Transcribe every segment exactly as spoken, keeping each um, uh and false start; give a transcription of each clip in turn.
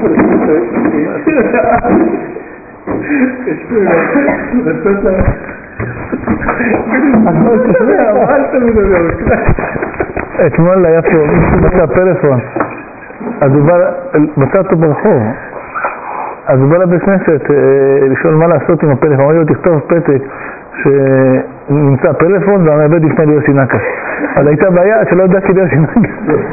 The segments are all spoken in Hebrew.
אתמול היה פה מישהו מצא פלאפון, אז הוא בא, מצא אותו ברחוב, אז הוא בא לבית כנסת לשאול מה לעשות עם הפלאפון, אמר לו תכתוב פתק שנמצא פלאפון והמעבד יפנה ליוסי נקש. אז הייתה בעיה שלא ידעתי ליוסי נקש.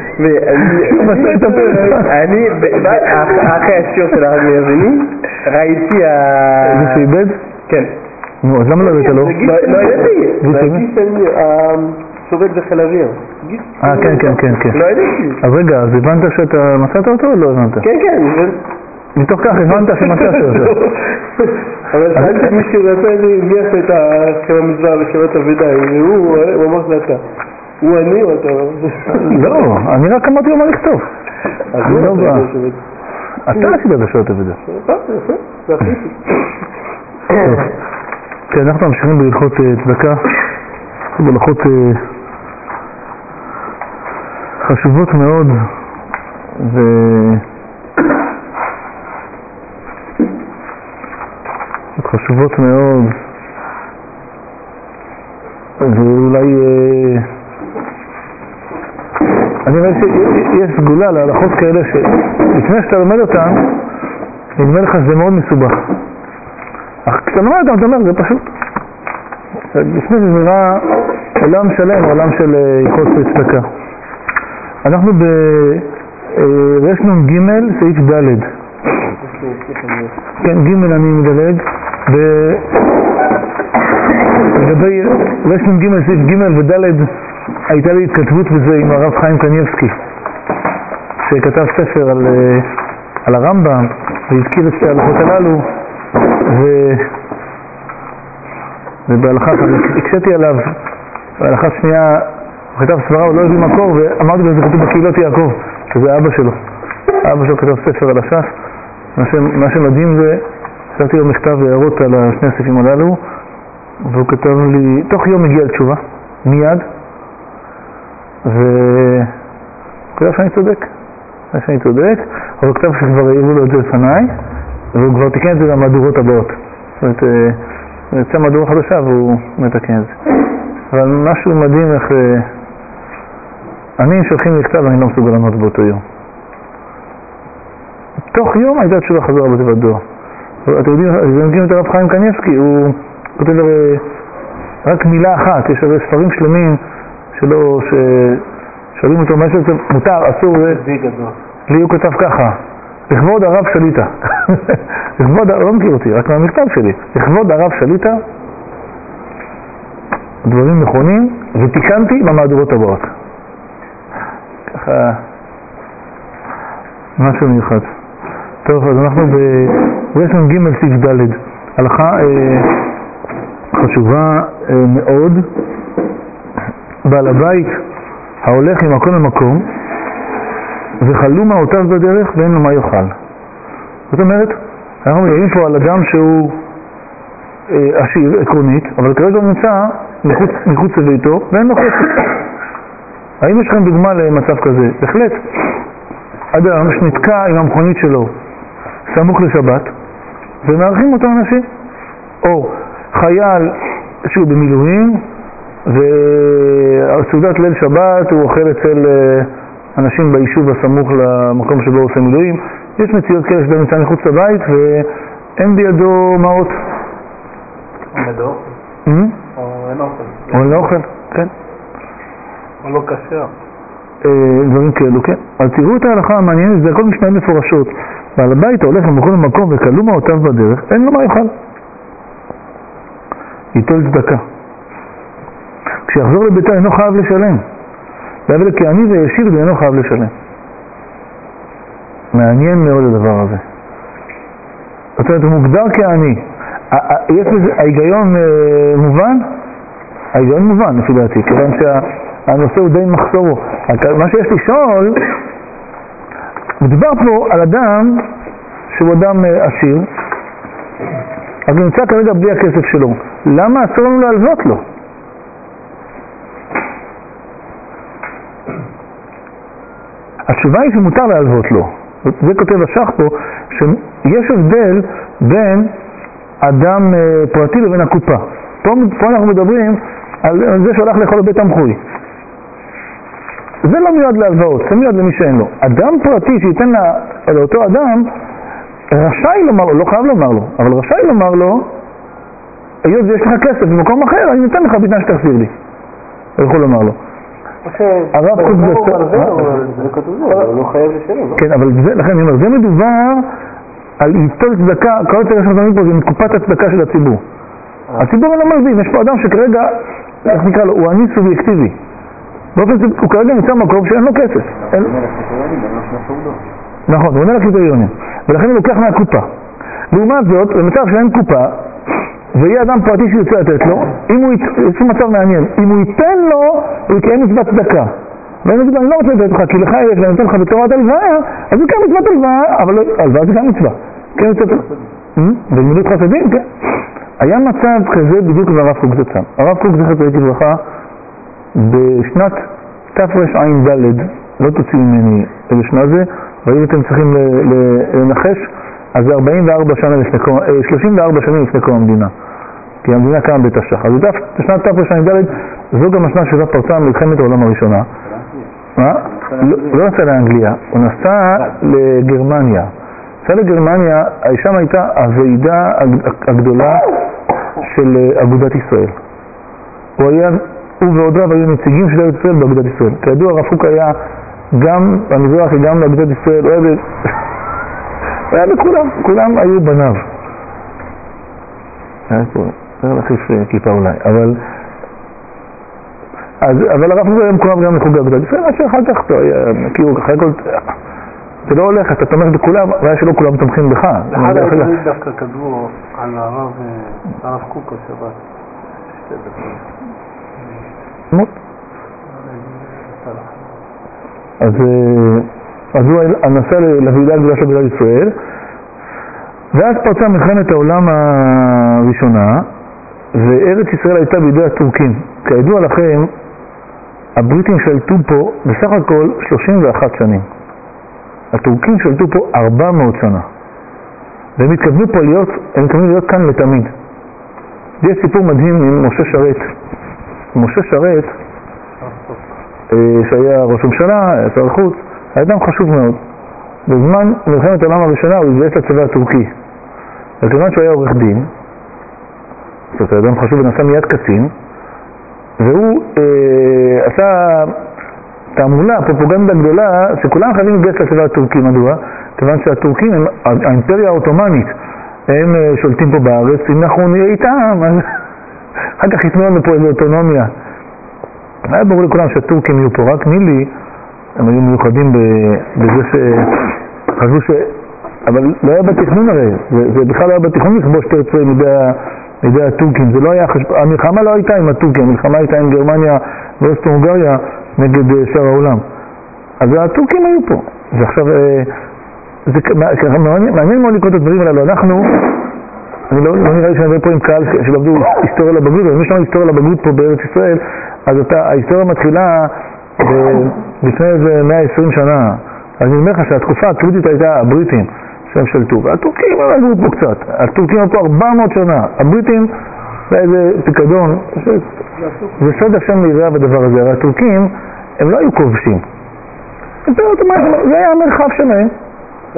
אני, אחרי השיעור של הרב יביני, ראיתי ה... זה שאיבד? כן. נו, אז למה לא הבאת לו? לא ידעתי, ראיתי ששורד בחיל אוויר. אה, כן, כן, כן, כן. לא ידעתי. אז רגע, אז הבנת שאתה מצאת אותו או לא הבנת? כן, כן. מתוך כך הבנת שמצאת אותו. אבל שאלתי מישהו רצה הביאס את השם המזוהה ושמת אבידה, הוא אמר שאתה. הוא אני או אתה? לא, אני רק אמרתי לו מה לכתוב. אז הוא לא בא. אתה עשית בשעות אבידה. יפה, זה עשיתי. כן, אנחנו ממשיכים בהלכות צדקה, בהלכות חשובות מאוד, ו... חשובות מאוד, ואולי אני רואה שיש סגולה להלכות כאלה שלפני שאתה לומד אותן נדמה לך שזה מאוד מסובך, אך כשאתה לומד אותם אתה אומר זה פשוט, לפני זה נראה עולם שלם, עולם של הלכות צדקה. אנחנו ברשנון ג' סעיף ד', כן, ג' אני מדלג, ולגבי רשנון ג' סעיף ג' וד' הייתה לי התכתבות בזה עם הרב חיים קניבסקי, שכתב ספר על, על הרמב"ם, והזכיר את ההלכות הללו, ו... ובהלכה הקשתי עליו, בהלכה שנייה הוא כתב סברה, הוא לא הביא מקור, ואמרתי לו, זה כתוב בקהילות יעקב, שזה אבא שלו. אבא שלו כתב ספר על הש"ס. מה, ש... מה שמדהים זה, כתבתי לו מכתב והערות על השני הספרים הללו, והוא כתב לי, תוך יום הגיע לתשובה, מיד, והוא כתב שאני צודק, שאני צודק, אבל הוא כתב שכבר העירו לו את זה לפניי, והוא כבר תיקן את זה למהדורות הבאות. זאת אומרת, יצא מהדורה חדשה והוא מתקן את זה. אבל משהו מדהים איך... אני שולחים מכתב ואני לא מסוגל לענות באותו יום. תוך יום הייתה תשובה חזרה בתיבת דואר. אתם יודעים, אתם יודעים את הרב חיים קניבסקי, הוא כותב הרי רק מילה אחת, יש הרי ספרים שלמים שלא... שואלים אותו מה שזה מותר, אסור... לי הוא כתב ככה, לכבוד הרב שליטה. לכבוד, לא מכיר אותי, רק מהמכתב שלי. לכבוד הרב שליטה, דברים נכונים, ותיקנתי במהדורות הבאות. ככה, משהו מיוחד. טוב, אז אנחנו ברשנון ג' סעיף ד', הלכה אה, חשובה אה, מאוד. בעל הבית ההולך ממקום למקום, וחלו מעותיו בדרך ואין לו מה יאכל. זאת אומרת, אנחנו מדברים פה על אדם שהוא אה, עשיר, עקרונית, אבל כרגע הוא נמצא מחוץ, מחוץ לביתו ואין לו כסף. האם יש לכם דוגמה למצב כזה? בהחלט. אדם שנתקע עם המכונית שלו סמוך לשבת ומארחים אותו אנשים. או חייל שהוא במילואים והסעודת ליל שבת הוא אוכל אצל אנשים ביישוב הסמוך למקום שבו הוא עושה מילואים. יש מציאות כאלה שאדם נמצא מחוץ לבית ואין בידו מעות. או בידו אוכל. או אין אוכל. או אין אוכל, כן. או לא קשר. דברים כאלו, כן. אז תראו את ההלכה המעניינת, זה הכל משניים מפורשות. ועל הבית הולך למקום למקום וכלו מעותיו בדרך, אין לו מה יאכל. ייטול צדקה. כשיחזור לביתו אינו חייב לשלם. אבל כעני וישיר ואינו חייב לשלם. מעניין מאוד הדבר הזה. זאת אומרת, הוא מוגדר כעני. יש לזה, ההיגיון מובן? ההיגיון מובן, לפי דעתי, כיוון שהנושא הוא די מחסורו. מה שיש לשאול, מדובר פה על אדם שהוא אדם עשיר, אז הוא נמצא כרגע בלי הכסף שלו. למה אסור לנו להלוות לו? התשובה היא שמותר להלוות לו. זה כותב השח פה, שיש הבדל בין אדם פרטי לבין הקופה. פה, פה אנחנו מדברים על זה שהולך לאכול לבית תמחוי. זה לא מיועד להלוואות, זה מיועד למי שאין לו. אדם פרטי שייתן לה, לאותו אדם, רשאי לומר לו, לא חייב לומר לו, אבל רשאי לומר לו, היות ויש לך כסף במקום אחר, אני נותן לך בתנאי שתחזיר לי. הוא יכול לומר לו. הרב קוק זה... זה כתוב זה, הוא לא חייב לשלם. כן, אבל לכן אני אומר, זה מדובר על היטול צדקה, כל יותר שאנחנו מדברים פה, זה מקופת הצדקה של הציבור. הציבור לא מבין, יש פה אדם שכרגע, איך נקרא לו, הוא עני סובייקטיבי. באופן זה, הוא כרגע נמצא מקום שאין לו כסף. נכון, הוא עונה לקריטריונים. ולכן הוא לוקח מהקופה. לעומת זאת, במצב שאין קופה, ויהיה אדם פרטי שיוצא לתת לו, אם הוא יצא מצב מעניין, אם הוא ייתן לו, הוא יקיים מצוות צדקה. ואני אגיד, אני לא רוצה לתת לך, כי לך יש, ואני נותן לך בתורת הלוואה, אז הוא יקיים מצוות הלוואה, אבל הלוואה זה גם מצווה. כן, מצוות... בגמילות חסדים, כן. היה מצב כזה בדיוק והרב קוק זה שם. הרב קוק זכר צדיק לברכה, בשנת תרע"ד, לא תוציא ממני בשנה זה, ואם אתם צריכים לנחש, אז זה ארבעים וארבע שנה לפני, שלושים וארבע שנים לפני קום המדינה. כי המדינה קמה בתש"ח. אז בשנת תרע"ד, זו גם השנה שבה פרצה מלחמת העולם הראשונה. מה? לא נסע לאנגליה, הוא נסע לגרמניה. נסע לגרמניה, שם הייתה הוועידה הגדולה של אגודת ישראל. הוא היה, הוא ועוד רב היו נציגים של ארץ ישראל באגודת ישראל. כידוע, הרב קוק היה גם במזרח, גם באגודת ישראל, הוא היה, ב... הוא היה בכולם, כולם היו בניו. היה פה, צריך להחיף כיפה אולי, אבל... אז, אבל הרב קוק היה מקורב גם לחוג אגודת ישראל, עד שאחר כך, כאילו, אחרי כל... זה לא הולך, אתה תומך בכולם, והיה שלא כולם תומכים בך. אחד הדברים דווקא כתבו על הרב קוק השבת. שתי דקות. אז, אז הוא נסע לוועידה הגדולה של אגודת ישראל, ואז פרצה מלחמת העולם הראשונה, וארץ ישראל הייתה בידי הטורקים. כידוע לכם, הבריטים שלטו פה בסך הכל שלושים ואחת שנים. הטורקים שלטו פה ארבע מאות שנה. והם התכוונו פה להיות, הם התכוונו להיות כאן לתמיד. יש סיפור מדהים עם משה שרת. משה שרת, שהיה ראש ממשלה, היה שר חוץ, היה אדם חשוב מאוד. בזמן מלחמת העולם הראשונה הוא התגייס לצבא הטורקי. וכיוון שהוא היה עורך דין, זאת אומרת, אדם חשוב ונעשה מיד קצין, והוא אה, עשה תעמולה, פרופגנדה גדולה, שכולם חייבים להתגייס לצבא הטורקי. מדוע? כיוון שהטורקים, הם, האימפריה העות'מאנית, הם אה, שולטים פה בארץ, אם אנחנו נהיה איתם, אז אחר כך יתנו לנו פה איזו אוטונומיה. היה ברור לכולם שהטורקים יהיו פה, רק נילי, הם היו מיוחדים בזה שחשבו ש... אבל לא היה בתכנון הרי, זה, זה בכלל לא היה בתכנון לכבוש את ארץ מידי הטורקים, זה לא היה חשב... המלחמה לא הייתה עם הטורקים, המלחמה הייתה עם גרמניה ואוסטרו-הונגריה נגד שאר העולם. אז הטורקים היו פה, ועכשיו, זה מעניין מאוד לקרוא את הדברים הללו, אנחנו, אני לא, לא נראה לי שאני מדבר פה עם קהל שלמדו היסטוריה לבגרות, אבל מי שלמד היסטוריה לבגרות פה בארץ ישראל, אז אתה, ההיסטוריה מתחילה לפני איזה מאה ועשרים שנה. אז אני אומר לך שהתקופה הקריטית הייתה הבריטים שהם שלטו, והטורקים היו פה קצת. הטורקים היו פה ארבע מאות שנה. הבריטים זה איזה פיקדון. זה סוד השם להיראה בדבר הזה. הטורקים הם לא היו כובשים. זה היה המרחב שלהם. זה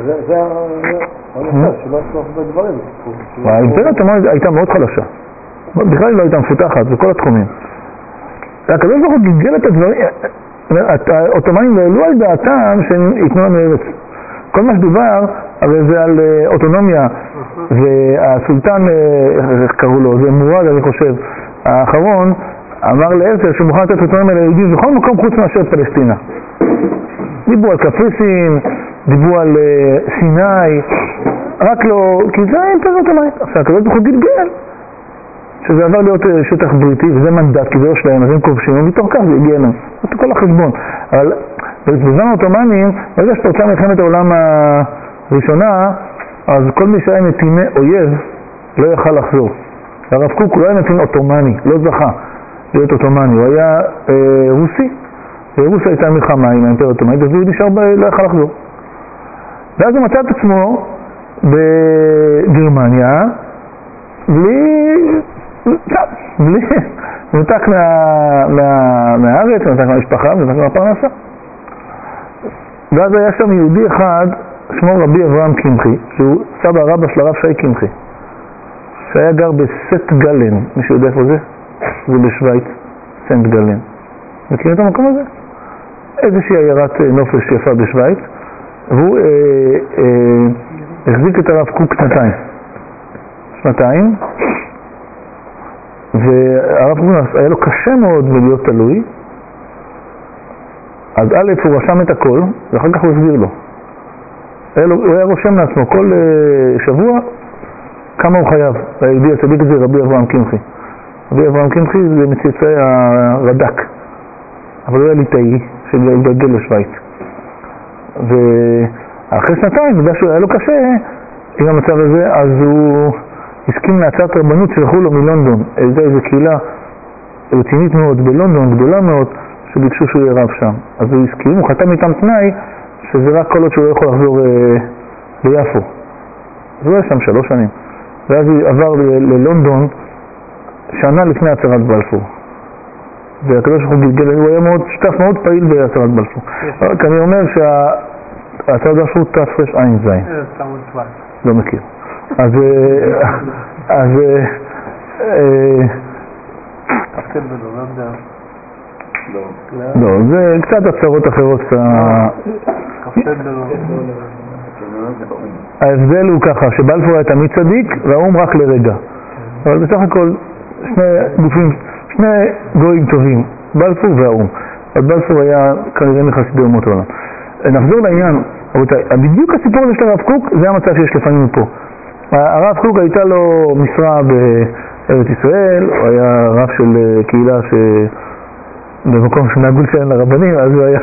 המצב שלא עשו הרבה דברים. האימפריה הייתה מאוד חלשה. בכלל היא לא הייתה מפותחת בכל התחומים. הקדוש ברוך הוא גלגל את הדברים, האוטומנים לא העלו על דעתם שהם ייתנו לנו ארץ. כל מה שדובר, הרי זה על אוטונומיה, והסולטן, איך קראו לו, זה מורד, אני חושב, האחרון, אמר להרצל שהוא מוכן לתת אוטונומיה ליהודים בכל מקום חוץ מאשר פלסטינה. דיברו על קפריסין, דיברו על סיני, רק לא, כי זה האימפריה אוטומנית. עכשיו, הקדוש ברוך הוא גלגל. שזה עבר להיות שטח בריטי, וזה מנדט, כי זה לא שלהם, אז הם כובשים, ומתוך כך זה הגיע להם. זה כל החשבון. אבל בזמן העות'מאנים, ברגע שפרצה מלחמת העולם הראשונה, אז כל מי שהיה נתיני אויב, לא יכל לחזור. הרב קוק לא היה נתין אוטומני, לא זכה להיות אוטומני, הוא היה אה, רוסי. רוסיה הייתה מלחמה עם האימפריה האוטומנית, אז הוא נשאר, ב... לא יכל לחזור. ואז הוא מצא את עצמו בגרמניה, בלי, בלי, נותק מה, מה, מהארץ, נותק מהמשפחה, נותק מהפרנסה. ואז היה שם יהודי אחד, שמו רבי אברהם קמחי, שהוא סבא רבא של הרב שי קמחי, שהיה גר בסט גלן. מישהו יודע איפה זה? זה בשוויץ, סנט גלן. מכירים את המקום הזה? איזושהי עיירת נופש יפה בשוויץ, והוא אה, אה, החזיק את הרב קוק שנתיים. שנתיים, והרב קוק היה לו קשה מאוד להיות תלוי, אז א' הוא רשם את הכל, ואחר כך הוא הסביר לו. היה לו, הוא היה רושם לעצמו כל uh, שבוע כמה הוא חייב. היהודי הצדיק זה רבי אברהם קמחי. רבי אברהם קמחי זה מצאצאי הרד"ק, אבל הוא היה ליטאי שהתגלגל לשוויץ. ואחרי שנתיים, בגלל שהוא היה לו קשה עם המצב הזה, אז הוא הסכים להצעת רבנות שלחו לו מלונדון. איזו איזו קהילה רצינית מאוד בלונדון, גדולה מאוד, שביקשו שהוא יהיה רב שם. אז הוא הסכים, הוא חתם איתם תנאי שזה רק כל עוד שהוא לא יכול לחזור אה, ליפו. אז הוא היה שם שלוש שנים. ואז הוא עבר ל- ללונדון שנה לפני הצהרת בלפור. והקדוש ברוך הוא גלגל, הוא היה מאוד, שותף מאוד פעיל בהצהרת בלפור. רק אני אומר שהצהרת בלפור תרע"ז. לא מכיר. אז... אז... לא, זה קצת הצהרות אחרות. ההבדל הוא ככה, שבלפור היה תמיד צדיק והאום רק לרגע. אבל בסך הכל שני גופים, שני גויים טובים, בלפור והאום. אבל בלפור היה כנראה מחסידי אומות העולם. נחזור לעניין, רבותיי, בדיוק הסיפור הזה של הרב קוק, זה המצב שיש לפעמים פה. הרב קוק הייתה לו משרה בארץ ישראל, הוא היה רב של קהילה ש... במקום שנהגו לציין לרבנים, אז הוא היה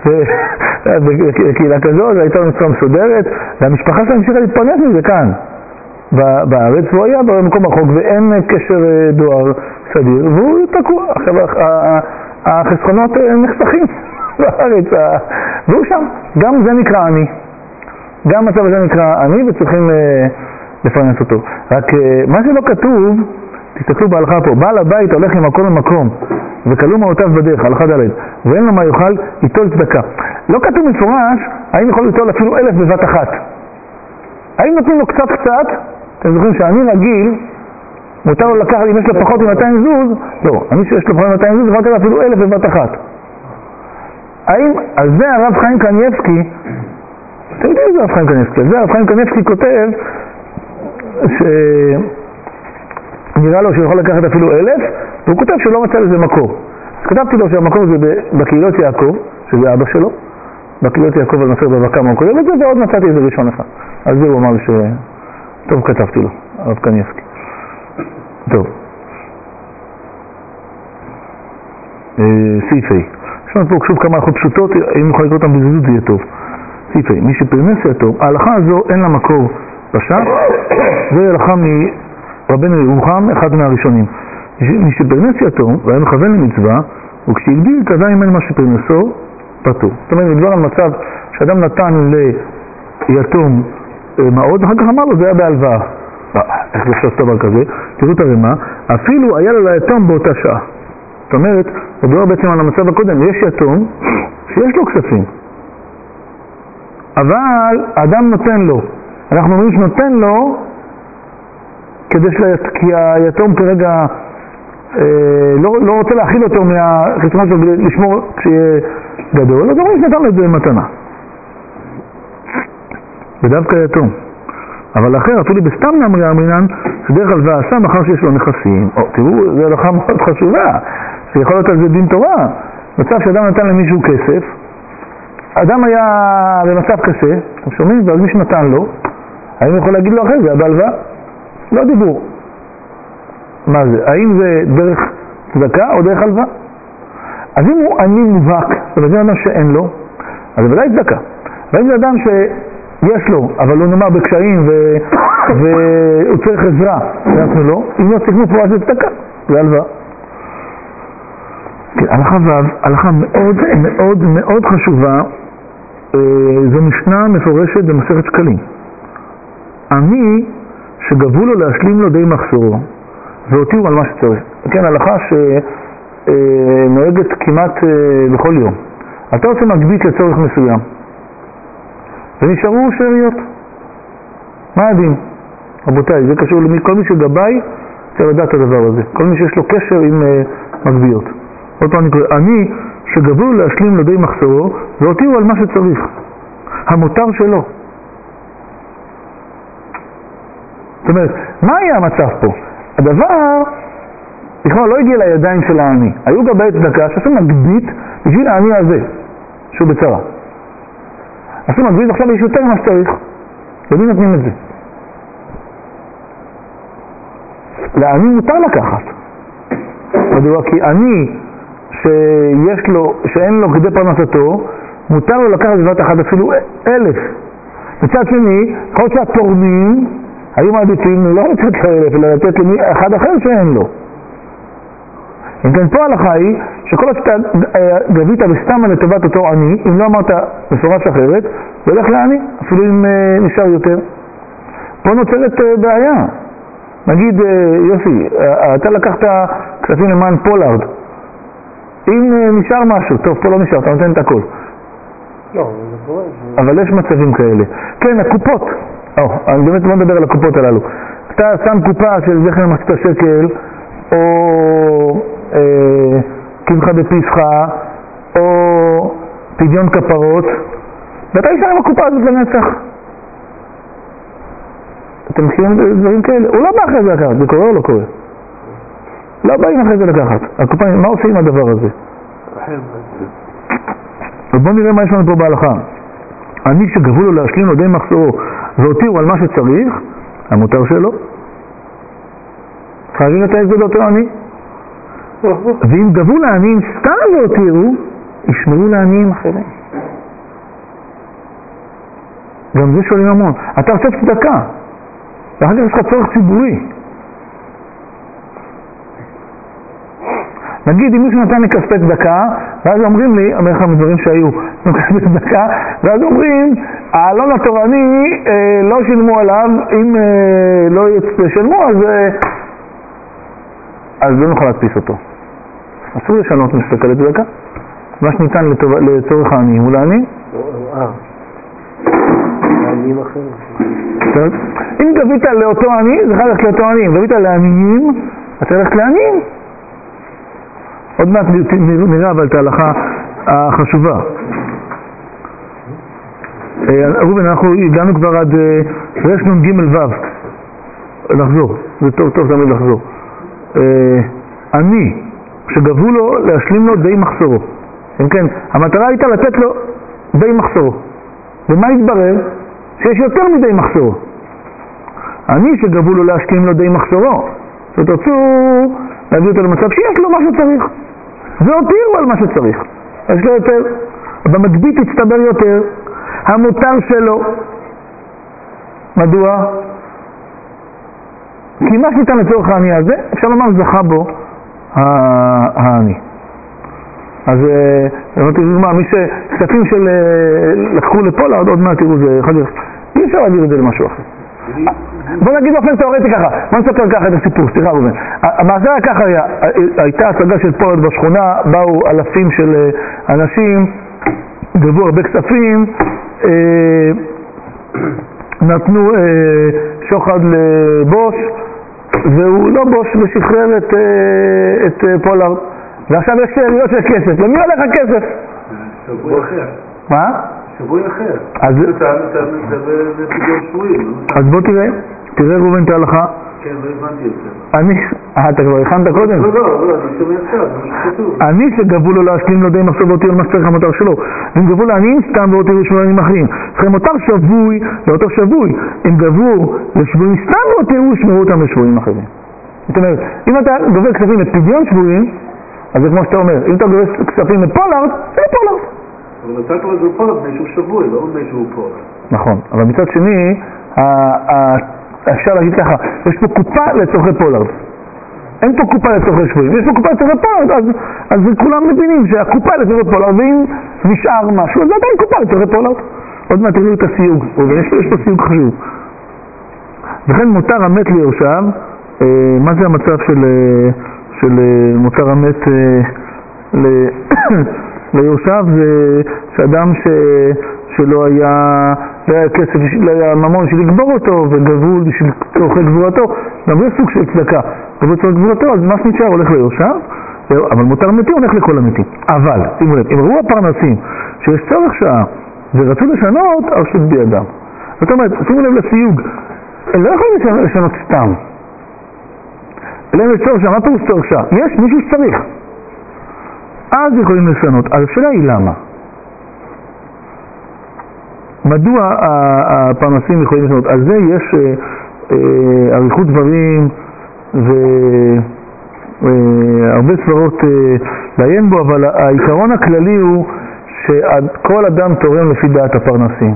בקהילה כזאת, הייתה לו משרה מסודרת, והמשפחה שלו המשיכה להתפרנס מזה כאן, בארץ, והוא היה במקום רחוק, ואין קשר דואר סדיר, והוא תקוע. עכשיו, החסכונות נחסכים בארץ, והוא שם. גם זה נקרא עני. גם מצב הזה נקרא עני, וצריכים לפרנס אותו. רק מה שלא כתוב, תסתכלו בהלכה פה, בעל הבית הולך ממקום למקום, וכלו מעותיו בדרך, הלכה ד' ואין לו מה יאכל, ייטול צדקה. לא כתוב מפורש, האם יכול ליטול אפילו אלף בבת אחת? האם נותנים לו קצת קצת? אתם זוכרים שאני רגיל, מותר לו לקחת, אם יש לו פחות מ-מאתיים זוז, לא, אני שיש לו פחות מ-מאתיים זוז, יכול לקחת אפילו אלף בבת אחת. האם, על זה הרב חיים קניבסקי, אתם יודעים איזה הרב חיים קניבסקי, על זה הרב חיים קניבסקי כותב, ש... נראה לו שהוא יכול לקחת אפילו אלף, והוא כותב שהוא לא מצא לזה מקור. אז כתבתי לו שהמקור זה בקהילות יעקב, שזה אבא שלו, בקהילות יעקב על מסר בבקם הוא כותב את זה, ועוד מצאתי איזה ראשון אחד. אז זה הוא אמר ש... טוב, כתבתי לו, הרב קניבסקי. טוב. סעיפי. יש לנו פה שוב כמה הלכות פשוטות, אם נוכל לקרוא אותם בזריזות זה יהיה טוב. סעיפי. מי שפרנס יתום, ההלכה הזו אין לה מקור בש"ס, זוהי הלכה מ... רבנו ירוחם, אחד מהראשונים. מי שפרנס יתום, והיה מכוון למצווה, וכשהגדיל כזה אם אין מה שפרנסו, פטור. זאת אומרת, מדבר על מצב שאדם נתן ליתום מאוד, אחר כך אמר לו, זה היה בהלוואה. איך זה שעשת דבר כזה? תראו את הרמה, אפילו היה לו ליתום באותה שעה. זאת אומרת, מדבר בעצם על המצב הקודם, יש יתום שיש לו כספים. אבל האדם נותן לו. אנחנו אומרים שנותן לו, כדי שלית, כי היתום כרגע אה, לא, לא רוצה להכיל אותו מהחסכונות שלו לשמור כשיהיה גדול, אז אומרים שנתן לו את זה מתנה. בדווקא יתום. אבל אחר, אפילו בסתם נאמרי אמרינן, שדרך הלוואה עשה מאחר שיש לו נכסים. או, תראו, זו הלכה מאוד חשובה, שיכול להיות על זה דין תורה. מצב שאדם נתן למישהו כסף, אדם היה במצב קשה, אתם שומעים? ואז מישהו נתן לו, האם יכול להגיד לו אחרי זה, בהלוואה? לא דיבור. מה זה? האם זה דרך צדקה או דרך הלוואה? אז אם הוא עני מובהק, זה אדם שאין לו, אז זה ודאי צדקה. והאם זה אדם שיש לו, אבל הוא נאמר בקשיים ו... והוא צריך עזרה, אנחנו לא, אם לא צריך מפורש זה צדקה, זה הלוואה. כן, הלכה ו', הלכה מאוד מאוד מאוד חשובה זו משנה מפורשת במסכת שקלים. עני שגבו לו להשלים לו די מחסורו והותירו על מה שצריך. כן, הלכה שנוהגת כמעט בכל יום. אתה רוצה מגבית לצורך מסוים ונשארו שאריות. מה הדין? רבותיי, זה קשור למי, כל מי שגבאי צריך לדעת את הדבר הזה. כל מי שיש לו קשר עם uh, מגביות. עוד פעם אני קורא, אני שגבו לו להשלים לו די מחסורו והותירו על מה שצריך. המותר שלו. זאת אומרת, מה היה המצב פה? הדבר בכלל לא הגיע לידיים של העני. היו גבאי צדקה שעשו מגבית בשביל העני הזה, שהוא בצרה. עשו מגבית, עכשיו יש יותר מה שצריך. למי נותנים את זה? לעני מותר לקחת. מדוע? כי עני שיש לו, שאין לו כדי פרנסתו, מותר לו לקחת בבת אחת אפילו אלף. מצד שני, יכול להיות שהתורמים היו מעדיפים לא לתת לו אלף, אלא לתת למי אחד אחר שאין לו. אם כן, פה ההלכה היא שכל עוד שאתה גבית וסתם לטובת אותו עני, אם לא אמרת מפורש אחרת, זה הולך לעני, אפילו אם uh, נשאר יותר. פה נוצרת uh, בעיה. נגיד, uh, יוסי, uh, אתה לקחת כספים למען פולארד. אם uh, נשאר משהו, טוב, פה לא נשאר, אתה נותן את הכל. לא, זה קורה. אבל יש מצבים כאלה. כן, הקופות. או, אני באמת לא מדבר על הקופות הללו. אתה שם קופה של זכר מחצית השקל, או אה, קמחה בפסחה, או פדיון כפרות, ואתה ישר עם הקופה הזאת לנצח. אתם מכירים דברים כאלה? הוא לא בא אחרי זה לקחת, זה קורה או לא קורה? לא באים אחרי זה לקחת. הקופה, מה עושים עם הדבר הזה? ובואו נראה מה יש לנו פה בהלכה. אני שגבו לו להשלים לו די מחסורו והותירו על מה שצריך, המותר שלו. חייבים את ההסגד אותו עני. ואם גבו לעניים סתם והותירו, ישמרו לעניים אחרים. גם זה שואלים המון. אתה עושה צדקה, ואחר כך יש לך צורך ציבורי. נגיד, אם מישהו נתן לי כספי צדקה, ואז אומרים לי, אומר לך מדברים שהיו, כספי צדקה, ואז אומרים, העלון התורני אה, לא שילמו עליו, אם אה, לא ישלמו, אז, אה, אז לא נוכל להדפיס אותו. אסור לשנות מספקה לצדקה. מה שניתן לטוב, לצורך העניים הוא לעני. אה, לעניים אחרים. אם גבית לאותו עני, זה חייב ללכת לאותו עני. אם גבית לעניים, אתה צריך לעניים. עוד מעט נראה אבל את ההלכה החשובה. ראובן, אנחנו הגענו כבר עד רשנון ג' ו'. לחזור, זה טוב טוב תמיד לחזור. אני, שגבו לו להשלים לו די מחסורו. אם כן, המטרה הייתה לתת לו די מחסורו. ומה התברר? שיש יותר מדי מחסורו. אני שגבו לו להשלים לו די מחסורו. שתרצו להביא אותו למצב שיש לו מה שצריך. והותירו על מה שצריך. יש לו יותר. במגבית הצטבר יותר. המותר שלו. מדוע? כי מה שניתן לצורך העני הזה, אפשר לומר זכה בו העני. אז אמרתי, מה, מי שכספים של לקחו לפולארד, עוד מעט תראו זה חדש. אי אפשר להעביר את זה למשהו אחר. בוא נגיד באופן תיאורטי ככה, בוא נספר ככה את הסיפור, סליחה ראובן. המעשה היה ככה, הייתה הצגה של פולארד בשכונה, באו אלפים של אנשים, גבו הרבה כספים, נתנו שוחד לבוש, והוא לא בוש ושחרר את, את פולארד. ועכשיו יש שאריות של כסף. למי הולך הכסף? שבוי אחר. מה? שבוי אחר. אז זה פדיון שבויים. אז בוא תראה, תראה ראובן את ההלכה. כן, לא הבנתי את זה. אני, אה, אתה כבר הכנת קודם? לא, לא, לא, אני שומע עכשיו, זה מה שכתוב. אני שגבו לו להשלים לו די מחסור והותירו מה שצריך המותר שלו. ואם גבו לעניים סתם והותירו שמונה עניים אחרים. צריכים מותר שבוי לאותו שבוי. אם גבו לשבויים סתם והותירו שמרו אותם לשבויים אחרים. זאת אומרת, אם אתה גובה כספים לפדיון שבויים, אז זה כמו שאתה אומר, אם אתה גובה כספים לפולארד, זה פולארד. אבל אתה כבר זה פולארד מישהו שבוי, לא מישהו פולארד. נכון, אבל מצד שני, אפשר להגיד ככה, יש פה קופה לצורכי פולארד. אין פה קופה לצורכי שבויים, יש פה קופה לצורכי פולארד, אז, אז כולם מבינים שהקופה לצורכי פולארד, ואם נשאר משהו, אז זה עדיין קופה לצורכי פולארד. עוד מעט תראו את הסיוג, ויש פה, יש פה סיוג חשוב. וכן מותר המת ליורשיו, אה, מה זה המצב של, של מותר המת אה, ל... ליורשיו? זה שאדם ש... שלא היה, לא היה כסף, לא היה ממון של לגבור אותו, וגבול של צורכי גבורתו, גם זה סוג של צדקה. גבול צורכי גבורתו, אז מה שנשאר הולך ליורשיו, אבל מותר מתים הולך לכל המתים. אבל, שימו לב, אם ראו הפרנסים שיש צורך שעה, ורצו לשנות, הרשות בידם. זאת אומרת, שימו לב לסיוג, הם לא יכולים לשנות סתם. אלא אם יש צורך שעה, מה פירוש צורך שעה? יש מישהו שצריך. אז יכולים לשנות. אז השאלה היא למה? מדוע הפרנסים יכולים לשנות? על זה יש עריכות דברים והרבה סברות לעיין בו, אבל העיקרון הכללי הוא שכל אדם תורם לפי דעת הפרנסים.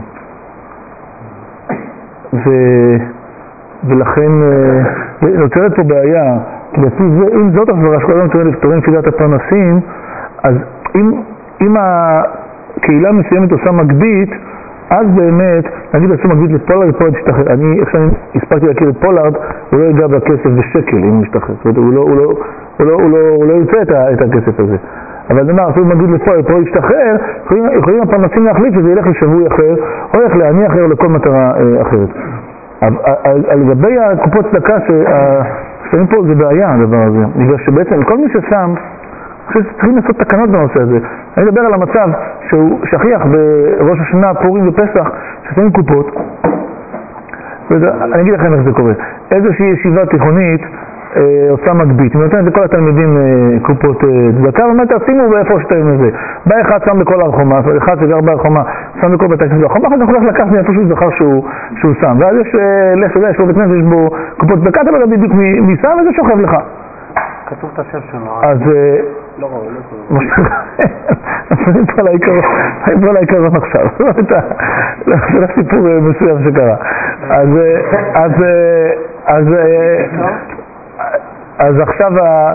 ו... ולכן נוצרת פה בעיה, כי לפי זה, אם זאת הסברה שכל אדם תורם לפי דעת הפרנסים, אז אם, אם הקהילה מסוימת עושה מגבית, אז באמת, נגיד עשו מגבית לפולארד ופולארד ישתחרר. אני, איך שאני הספקתי להכיר את פולארד, הוא לא יגע בכסף בשקל אם הוא ישתחרר. זאת אומרת, הוא לא, הוא לא, הוא לא, הוא לא, הוא לא יוצא את, את הכסף הזה. אבל נאמר, עשו מגבית לפולארד ופולארד ישתחרר, יכולים, יכולים הפרנסים להחליט שזה ילך לשבוי אחר, או ילך לעני אחר או לכל מטרה אה, אחרת. על לגבי הקופות צדקה ששמים פה זה בעיה הדבר הזה, בגלל שבעצם כל מי ששם, צריכים לעשות תקנות בנושא הזה. אני מדבר על המצב שהוא שכיח בראש השנה, פורים ופסח, ששמים קופות. אני אגיד לכם איך זה קורה. איזושהי ישיבה תיכונית עושה מגבית, היא נותנת לכל התלמידים קופות צדקה, ואומרת, שימו באיפה שתיים לזה. בא אחד שם בכל הרחומה, אחד שגר בהרחומה, שם בכל בית הכנסת ברחומה, אחר כך הולך לקחת מאיפה שהוא זכר שהוא, שהוא שם. ואז יש, לך, יש לו בית כנסת, יש בו קופות צדקה, אתה לא יודע בדיוק מי שם, וזה שוכב לך. כתוב את השם שלו. אז... לא ראו, לא ראו. אני פה על העיקרון עכשיו. זה לא סיפור מסוים שקרה. אז... אז... אז... אז עכשיו,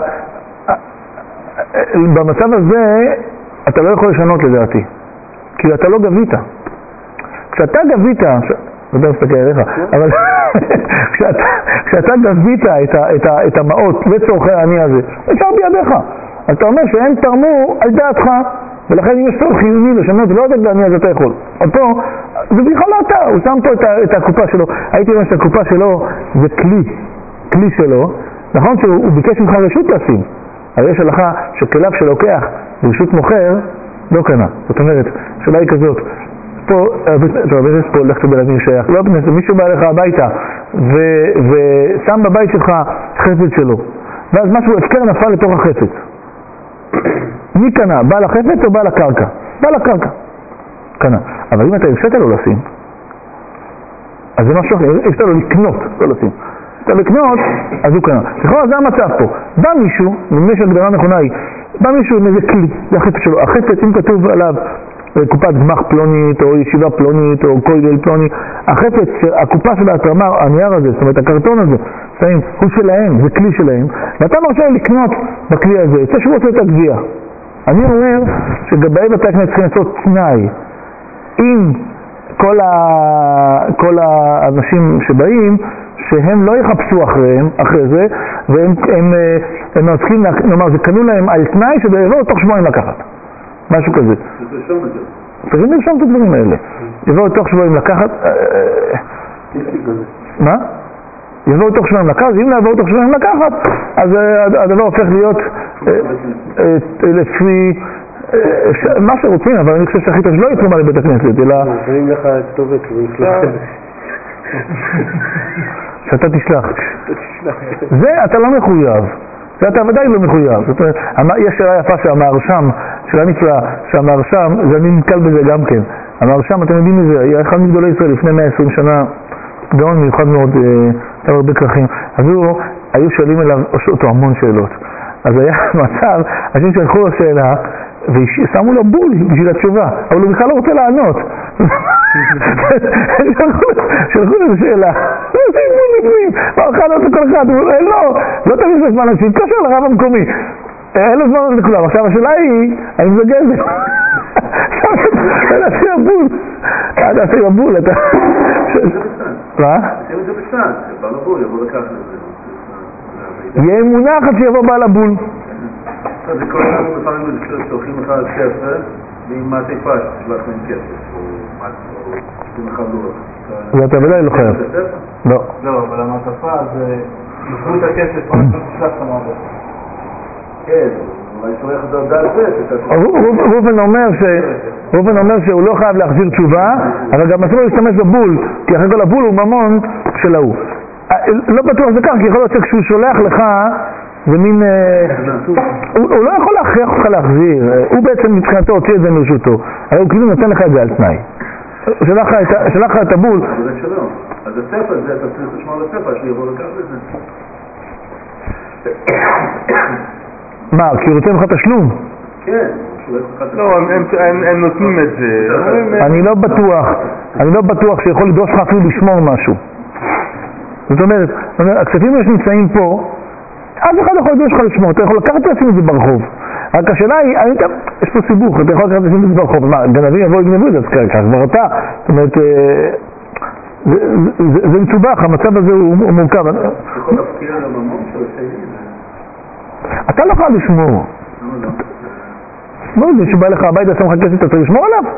במצב הזה, אתה לא יכול לשנות לדעתי, כי אתה לא גבית. כשאתה גבית, לא יודע מסתכל עליך, אבל כשאתה גבית את המעות וצורכי העני הזה, אפשר בידיך. אז אתה אומר שהם תרמו על דעתך, ולכן אם יש צורך חיוני לשנות, לא יודעת לעני אז אתה יכול. אבל פה, זה בכלל לא אתה, הוא שם פה את הקופה שלו. הייתי אומר שהקופה שלו זה כלי, כלי שלו, נכון שהוא ביקש ממך רשות לשים, אבל יש הלכה שכליו שלוקח ברשות מוכר לא קנה. זאת אומרת, השאלה היא כזאת, פה, יש פה לך תבל למי שייך, לא בכנסת, מישהו בא לך הביתה ו- ושם בבית שלך חפץ שלו, ואז משהו הפקר נפל לתוך החפץ. מי קנה? בעל החפץ או בעל הקרקע? בעל הקרקע קנה. אבל אם אתה הפסדת לו לשים, אז זה משהו אחר, הפסדת לו לקנות, לא לשים. אתה לקנות, אז הוא קנה. לכאורה זה המצב פה. בא מישהו, נדמה שהגדרה נכונה היא, בא מישהו עם איזה כלי, זה החפץ שלו. החפץ, אם כתוב עליו קופת גמח פלונית, או ישיבה פלונית, או כולל פלוני, החפץ, הקופה של ההתרמה, הנייר הזה, זאת אומרת, הקרטון הזה, שמים, הוא שלהם, זה כלי שלהם, ואתה מרשה לקנות בכלי הזה, זה שהוא רוצה את הגבייה. אני אומר שגבי בתי הכנסת צריכים לעשות תנאי. אם כל, ה... כל האנשים שבאים, שהם לא יחפשו אחריהם, אחרי זה, והם הם, הם, הם צריכים, נאמר, זה קנו להם על תנאי שיבואו תוך שבועיים לקחת. משהו כזה. צריכים לרשום את הדברים האלה. יבואו תוך שבועיים לקחת... מה? יבואו תוך שבועיים לקחת, אם לא יבואו תוך שבועיים לקחת, אז הדבר הופך להיות לפי... מה שרוצים, אבל אני חושב שהכי טוב שלא יתרומה לבית הכנסת, אלא... נראים לך כתובת, ונשלח. שאתה תשלח. זה אתה לא מחויב. זה אתה ודאי לא מחויב. זאת אומרת, יש שאלה יפה שהמהרשם, שאלה נפלאה, שהמהרשם, ואני נתקל בזה גם כן. המהרשם, אתם יודעים מזה, היה אחד מגדולי ישראל לפני מאה ועשרים שנה, גאון מיוחד מאוד, היה הרבה כרכים. אז הוא, היו שואלים אליו אותו המון שאלות. אז היה מצב, אנשים שלחו לו שאלה, ושמו לו בול בשביל התשובה, אבל הוא בכלל לא רוצה לענות. שלחו לו שאלה, בפנים, ברכה לא עושה כל אחד, אין לו, לא תמיד זה זמן אנשים, קשר לרב המקומי, אין לו זמן לכולם. עכשיו השאלה היא, האם זה גזל? נעשה הבול, נעשה הבול, אתה... מה? זה בסד, בעל הבול יבוא לקחת את זה. יהיה אמונה אחת שיבוא בעל הבול. זה כל כך לפעמים שולחים לך ספר ועם מעטי פש, תשלח להם כסף, או תשלחים לך לוח. זה אתה ודאי לא חייב. לא. לא, אבל המעטפה זה... ישבו את הכסף, רק לא תשלח את המעטפה. כן, אולי שולח את זה על זה. רובן אומר שהוא לא חייב להחזיר תשובה, אבל גם אסור להשתמש בבול, כי אחרי כל הבול הוא ממון של ההוא. לא בטוח זה כך, כי יכול להיות שכשהוא שולח לך, זה מין... הוא לא יכול להכריח אותך להחזיר, הוא בעצם מבחינתו הוציא את זה מרשותו, הרי הוא כאילו נותן לך את זה על תנאי. שלח לך את הבול. זה שלא, אז הספר זה, אתה צריך לשמוע על הספר, שיבוא לקחת את זה. מה, כי הוא רוצה לך תשלום? כן. לא, הם נותנים את זה. אני לא בטוח, אני לא בטוח שיכול לדרוש לך אפילו לשמור משהו. זאת אומרת, הכספים שנמצאים פה, אף אחד יכול לדרוש לך לשמור, אתה יכול לקחת לשים את זה ברחוב. רק השאלה היא, יש פה סיבוך, אתה יכול לקחת לשים את זה ברחוב. מה, גנבים יבואו לגנבו את זה, אז כבר אתה. זאת אומרת, זה מצובח, המצב הזה הוא מורכב. אתה יכול להפקיע על הממון של השני? אתה לא חייב לשמור. לא, מישהו בא לך הביתה, שם לך כסף, אתה צריך לשמור עליו?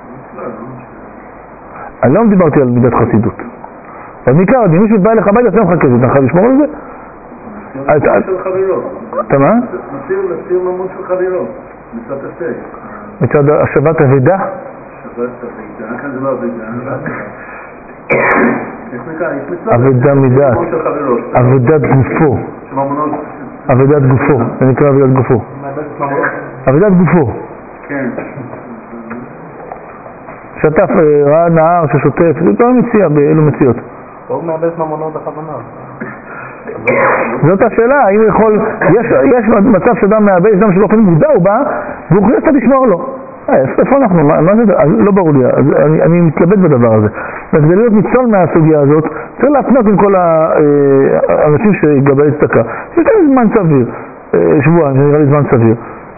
אני לא דיברתי על מידת חסידות. אבל מכאן, אם מישהו בא לך הביתה, שם לך כסף, אתה חייב לשמור על זה? מסיר של חברות. אתה מה? מסיר ממון של חברות. מצד השתי. מצד השבת הוידה? שבת הוידה, כאן זה לא הוידה. הוידה מידת. הוידת גופו. עבודת גופו, זה נקרא עבודת גופו. עבודת גופו. כן. שטף, ראה נהר ששוטף, זה לא מציע באלו מציאות. הוא מאבד ממונות בכוונה. זאת השאלה, האם יכול, יש מצב שאדם מאבד, אדם שבאופן מודע הוא בא, והוא חושב שאתה תשמור לו. איפה אנחנו? מה זה? לא ברור לי, אני מתלבט בדבר הזה. וכדי להיות ניצול מהסוגיה הזאת, צריך להפנות עם כל האנשים שגבי צדקה. יש להם זמן סביר, שבועיים, שנראה לי זמן סביר.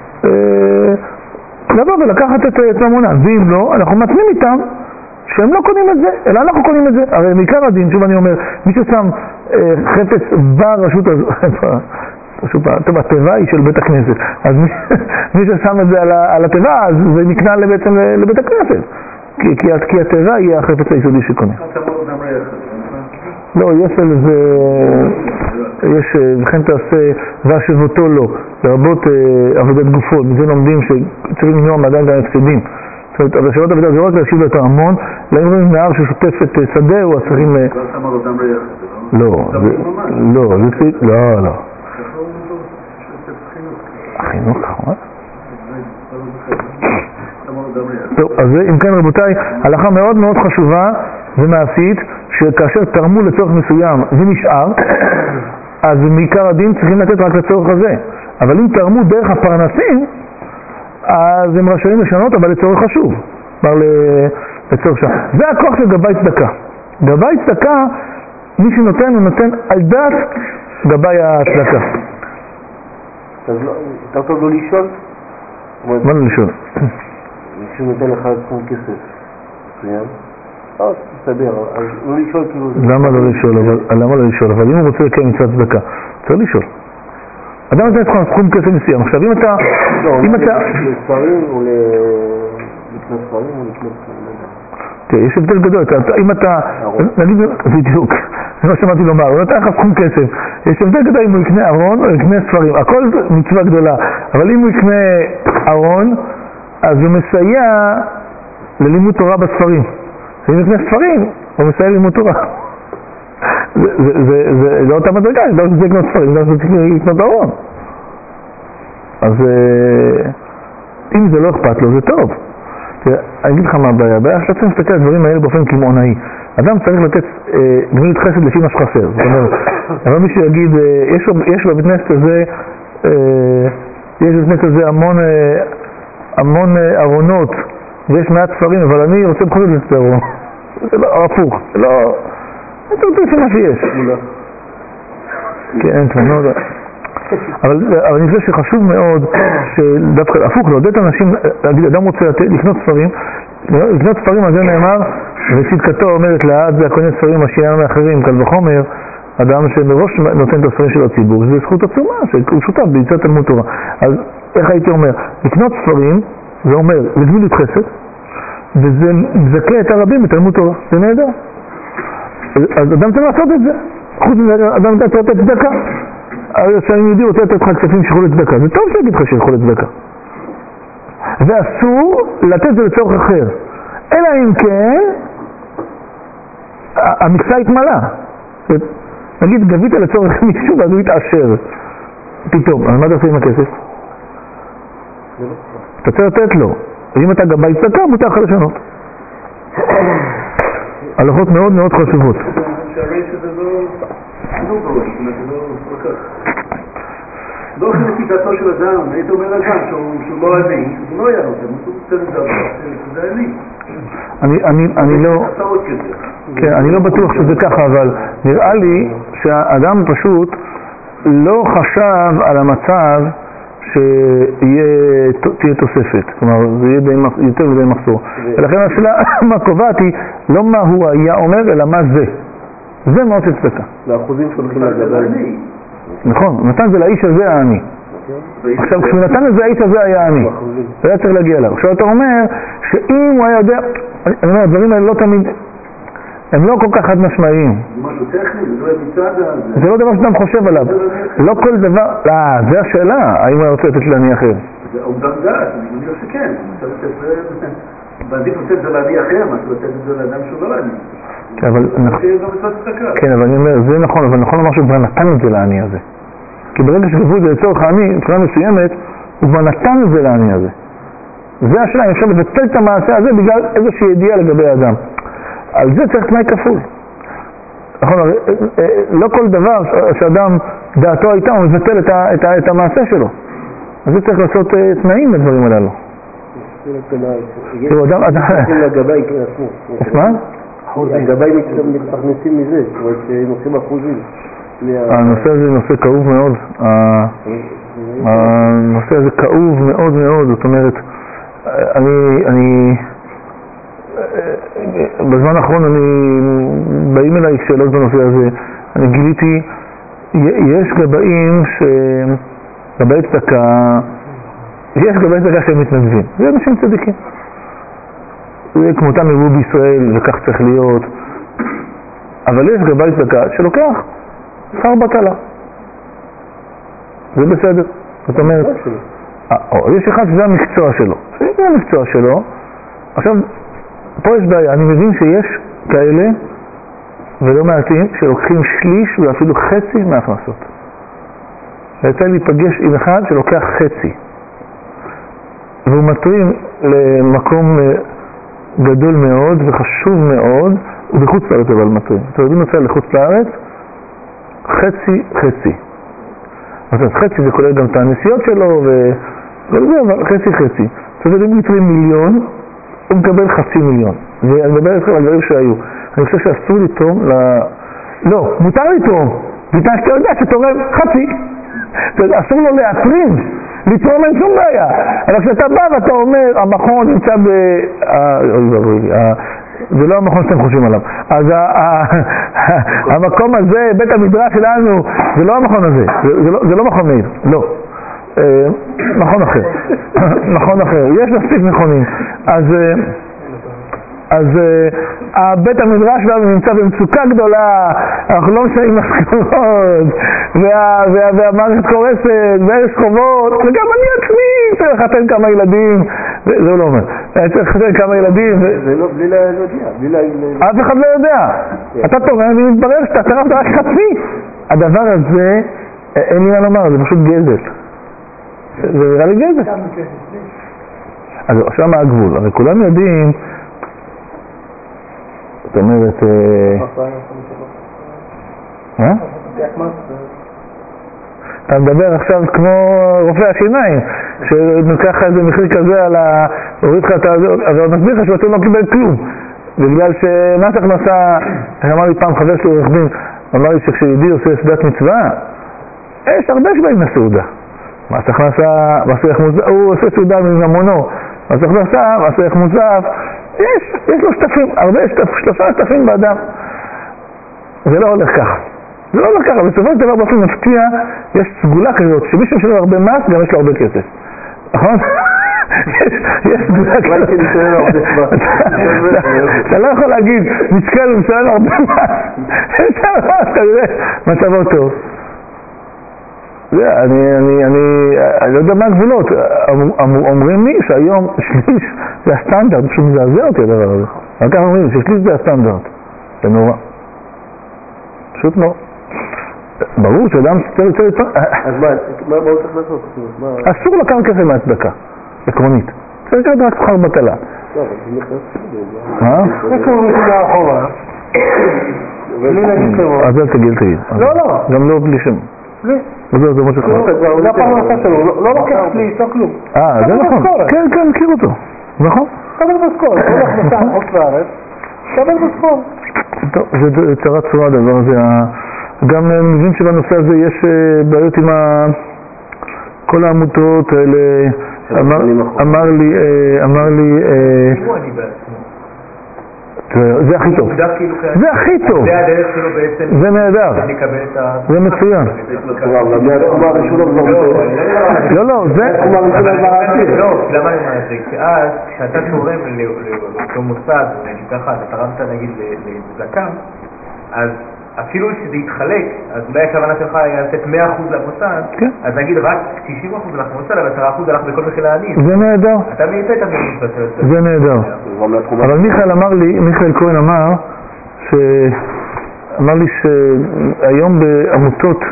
לבוא ולקחת את ממונה, ואם לא, אנחנו מתנים איתם שהם לא קונים את זה, אלא אנחנו קונים את זה. הרי מעיקר הדין, שוב אני אומר, מי ששם חפץ ברשות הזאת, טוב, הטבע היא של בית הכנסת, אז מי ששם את זה על הטבע, אז זה נקנה בעצם לבית הכנסת, כי הטבע היא החפץ היסודי שקונה. לא, יש על זה, יש, וכן תעשה והשבותו לא, לרבות עבודת גופות, מזה לומדים שצריכים למנוע מעדיין גם הפסדים. זאת אומרת, אבל שאלות עבודה זה לא רק להשיב לו את ההמון, אלא אם רואים נהר ששוטף את שדה, או צריכים... לא, לא, לא, לא. החינוך, נכון? טוב, אז אם כן רבותיי, הלכה מאוד מאוד חשובה ומעשית, שכאשר תרמו לצורך מסוים ונשאר, אז מעיקר הדין צריכים לתת רק לצורך הזה. אבל אם תרמו דרך הפרנסים, אז הם רשאים לשנות, אבל לצורך חשוב. כבר לצורך שם. זה הכוח של גבי צדקה. גבי צדקה, מי שנותן, הוא נותן על דעת גבי הצדקה. אז אתה טוב לא לשאול? מה לא לשאול? מישהו נותן לך סכום כסף. מצוין? אז תסתבר, אז לא לשאול כאילו... למה לא לשאול? למה לא לשאול? אבל אם הוא רוצה לקיים מצוות צדקה, צריך לשאול. אדם נותן לך סכום כסף מסוים. עכשיו אם אתה... אם אתה... לספרים או לקנות ספרים או לקנות ספרים? יש הבדל גדול. אם אתה... נגיד בדיוק, זה מה שמעתי לומר, הוא נותן לך סכום כסף. יש הבדל גדול אם הוא יקנה ארון או יקנה ספרים. הכל מצווה גדולה. אבל אם הוא יקנה ארון, אז הוא מסייע ללימוד תורה בספרים. ואם יקנה ספרים, הוא מסייע ללימוד תורה. זה לא אותה מדרגה, זה לא שזה לקנות ספרים, זה לא שזה לקנות ארון. אז אם זה לא אכפת לו, זה טוב. אני אגיד לך מה הבעיה, הבעיה שאתה צריך להסתכל על הדברים האלה באופן כמעונאי. אדם צריך לתת גמילות חסד לפי מה שחסר. זאת אומרת, אבל מישהו יגיד, יש בבית כנסת הזה, יש בבית כנסת הזה המון, המון ארונות, ויש מעט ספרים, אבל אני רוצה בכל זאת לתת ארון. זה לא הפוך, זה לא... אתה רוצה שמה שיש. כן, אין תמונות. אבל אני חושב שחשוב מאוד שדווקא הפוך לעודד את האנשים, להגיד, אדם רוצה לקנות ספרים, לקנות ספרים על זה נאמר, וצדקתו אומרת לעד זה הקונה ספרים משיעם מאחרים, קל וחומר, אדם שמראש נותן את הספרים של הציבור, זה זכות עצומה, שהוא שותף ביצע תלמוד תורה. אז איך הייתי אומר, לקנות ספרים, זה אומר לגמילות חסד, וזה מזכה את הרבים בתלמוד תורה, זה נהדר. אז אדם צריך לעשות את זה, חוץ מזה, אדם צריך לתת צדקה. כשאני יהודי רוצה לתת לך כספים שילכו לצדקה, זה טוב שיגיד לך שילכו לצדקה. ואסור לתת זה לצורך אחר. אלא אם כן, המכסה התמלאה. נגיד, גבית לצורך מישהו ואז הוא יתעשר. פתאום, אז מה אתה עושה עם הכסף? אתה צריך לתת לו. אם אתה גבי צדקה, מותר לך לשנות. הלכות מאוד מאוד חשובות. שהרי שזה לא... לא בראש, זה לא כל כך. לא חלקי דעתו של אדם, היית אומר אדם שהוא לא עני, הוא לא היה נותן, הוא רוצה לדבר, זה עני. אני לא... כן, אני לא בטוח שזה ככה, אבל נראה לי שהאדם פשוט לא חשב על המצב שתהיה תוספת, כלומר זה יהיה יותר ודי מחסור. ולכן השאלה מה קובעת היא לא מה הוא היה אומר, אלא מה זה. זה מאוד של צדקה. לאחוזים שהולכים לגבי. נכון, נתן זה לאיש הזה העני. עכשיו כשהוא נתן לזה האיש הזה היה עני, זה היה צריך להגיע אליו. עכשיו אתה אומר שאם הוא היה יודע, אני אומר, הדברים האלה לא תמיד, הם לא כל כך חד משמעיים. זה משהו טכני, זה לא מצד... זה לא דבר שאדם חושב עליו. לא כל דבר, לא, זה השאלה, האם הוא רוצה לתת לעני אחר. זה אומדם דעת, אני מניח שכן. בעדיף לתת את זה לעני אחר, מה לתת את זה לאדם שהוא לא לעני. כן, אבל אני אומר, זה נכון, אבל נכון לומר שהוא כבר נתן את זה לעני הזה. כי ברגע שגבו את זה לצורך העני, מבחינה מסוימת, הוא כבר נתן את זה לעני הזה. זה השאלה, אפשר לבטל את המעשה הזה בגלל איזושהי ידיעה לגבי האדם. על זה צריך תנאי כפול. נכון, לא כל דבר שאדם דעתו הייתה, הוא מבטל את, ה, את, ה, את המעשה שלו. אז זה צריך לעשות תנאים לדברים הללו. יש לגבי עצמו. מה? לגבי מתפרנסים מזה, זאת אומרת שנושאים אחוזים. הנושא הזה נושא כאוב מאוד. הנושא הזה כאוב מאוד מאוד, זאת אומרת, אני, אני, בזמן האחרון אני, באים אליי שאלות בנושא הזה, אני גיליתי, יש גבאים ש... גבאי צדקה, יש גבאי צדקה שהם מתנדבים, זה אנשים צדיקים. זה כמותם יראו בישראל, וכך צריך להיות. אבל יש גבאי צדקה שלוקח שכר בטלה. זה בסדר. זאת אומרת, יש אחד שזה המקצוע שלו. זה המקצוע שלו. עכשיו, פה יש בעיה. אני מבין שיש כאלה, ולא מעטים, שלוקחים שליש ואפילו חצי מההכנסות. ויצא להיפגש עם אחד שלוקח חצי. והוא מטרים למקום גדול מאוד וחשוב מאוד, ובחוץ לארץ אבל מטרים. אתה יודעים נוסע לחוץ לארץ, חצי חצי. אז חצי זה כולל גם את הנסיעות שלו, וכל זה, אבל חצי חצי. זאת אומרת, אם יתרים מיליון, הוא מקבל חצי מיליון. ואני מדבר אתכם על דברים שהיו. אני חושב שאסור לתרום ל... לא, מותר לתרום. ואתה שאתה יודע שתורם חצי. אסור לו להתרים. לתרום אין שום בעיה. אבל כשאתה בא ואתה אומר, המכון נמצא ב... אוי ואוי, זה לא המכון שאתם חושבים עליו. אז המקום הזה, בית המדרש שלנו, זה לא המכון הזה. זה לא מכון מאיר, לא. מכון אחר. מכון אחר. יש מספיק מכונים. אז... אז בית המדרש שלנו נמצא במצוקה גדולה, אנחנו לא משאים משכורות, והמערכת קורסת, ויש חובות, וגם אני עצמי צריך לחתן כמה ילדים, זה הוא לא אומר, אני צריך לחתן כמה ילדים. זה לא, בלי להיודע. אף אחד לא יודע. אתה תורם ומתברר שאתה תרמת רק חצי. הדבר הזה, אין לי מה לומר, זה פשוט גזל. זה נראה לי גזל. אז עכשיו מה הגבול? הרי כולם יודעים, זאת אומרת... מה? אתה מדבר עכשיו כמו רופא השיניים, שנוקח איזה מחיר כזה על ה... הוריד לך את ה... אבל נסביר לך שאתה לא קיבל כלום. בגלל שמס הכנסה, אמר לי פעם חבר שלו עורך דין, אמר לי שכשיהודי עושה סעודת מצווה, יש הרבה שבאים לסעודה. מס הכנסה, מס ערך מוסף, הוא עושה סעודה ממונו, מס הכנסה, מס ערך מוסף, יש, יש לו שטפים, הרבה שטפים, שלושה שטפים באדם. זה לא הולך ככה. זה לא הולך ככה, בסופו של דבר באופן מפתיע, יש סגולה כזאת, שמישהו שלו הרבה מס, גם יש לו הרבה כסף. נכון? יש סגולה כזאת. אתה לא יכול להגיד, נתקל ומשלם הרבה מס. יש לו מס, אתה יודע, מצבו טוב. אני, אני, אני, אני לא יודע מה הגבולות, אומרים לי שהיום שליש זה הסטנדרט, פשוט מזעזע אותי הדבר הזה. רק כך אומרים ששליש זה הסטנדרט, זה נורא. פשוט נורא. ברור שאדם צריך לצאת לצאת... אז מה, מה הוא צריך לעשות? אסור לקחת כסף מהצדקה, עקרונית. צריך לקחת רק שכר בטלה. לא, אבל זה נכנס... מה? זה כמו מסילה אחורה. בלי להגיד כמו... אז אל תגיד, תגיד. לא, לא. גם לא בלי שם. בלי. זה זה מה שכבר. זה הפרנסה שלו, לא לוקח לי, לא כלום. אה, זה נכון. כן, כן, מכיר אותו. נכון? קבל משכורת, הוא הולך לסע חוץ לארץ, קבל משכורת. טוב, זה צרה צורה הדבר הזה. גם מבין שבנושא הזה יש בעיות עם כל העמותות האלה. אמר לי, אמר לי... זה הכי טוב. זה הכי טוב. זה הדרך שלו בעצם. זה נהדר. זה מצוין. לא, לא, זה... לא, למה אני אומר את זה? כשאז, כשאתה תורם לאותו מוסד, נגיד ככה, אתה תרמת נגיד לצדקה, אז אפילו שזה יתחלק, אז אולי הכוונה שלך היה לתת מאה אחוז למוסד, אז נגיד רק תשעים אחוז הלך למוסד, אבל עשרה אחוז הלך בכל מחיר העניים. זה נהדר. אתה מייצא את המוסד של זה. זה נהדר. אבל מיכאל אמר לי, מיכאל כהן אמר, אמר לי שהיום בעמותות,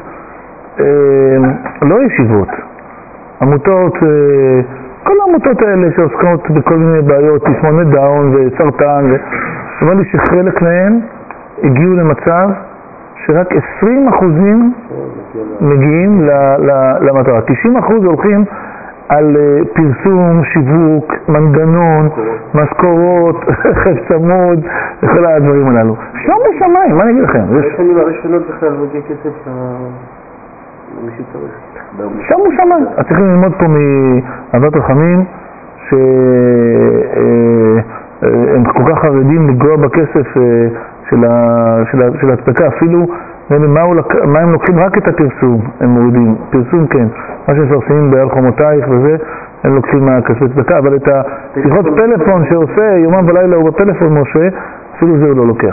לא ישיבות, עמותות, כל העמותות האלה שעוסקות בכל מיני בעיות, תסמונת דאון וסרטן, אמר לי שחלק מהן הגיעו למצב שרק עשרים אחוזים מגיעים למטרה. תשעים אחוז הולכים על פרסום, שיווק, מנגנון, משכורות, חף צמוד, וכל הדברים הללו. שם בשמיים, מה אני אגיד לכם? יש לנו בכלל מגיע כסף למי שצריך. שם בשמיים. אז צריכים ללמוד פה מאהבת רחמים, שהם כל כך חרדים לגוע בכסף של הצדקה, אפילו מה הם לוקחים? רק את הפרסום, הם מורידים. פרסום כן, מה שמפרסמים בעל חומותייך וזה, הם לוקחים מהכספי צדקה, אבל את השיחות פלאפון שעושה יומם ולילה הוא בפלאפון משה, אפילו זה הוא לא לוקח.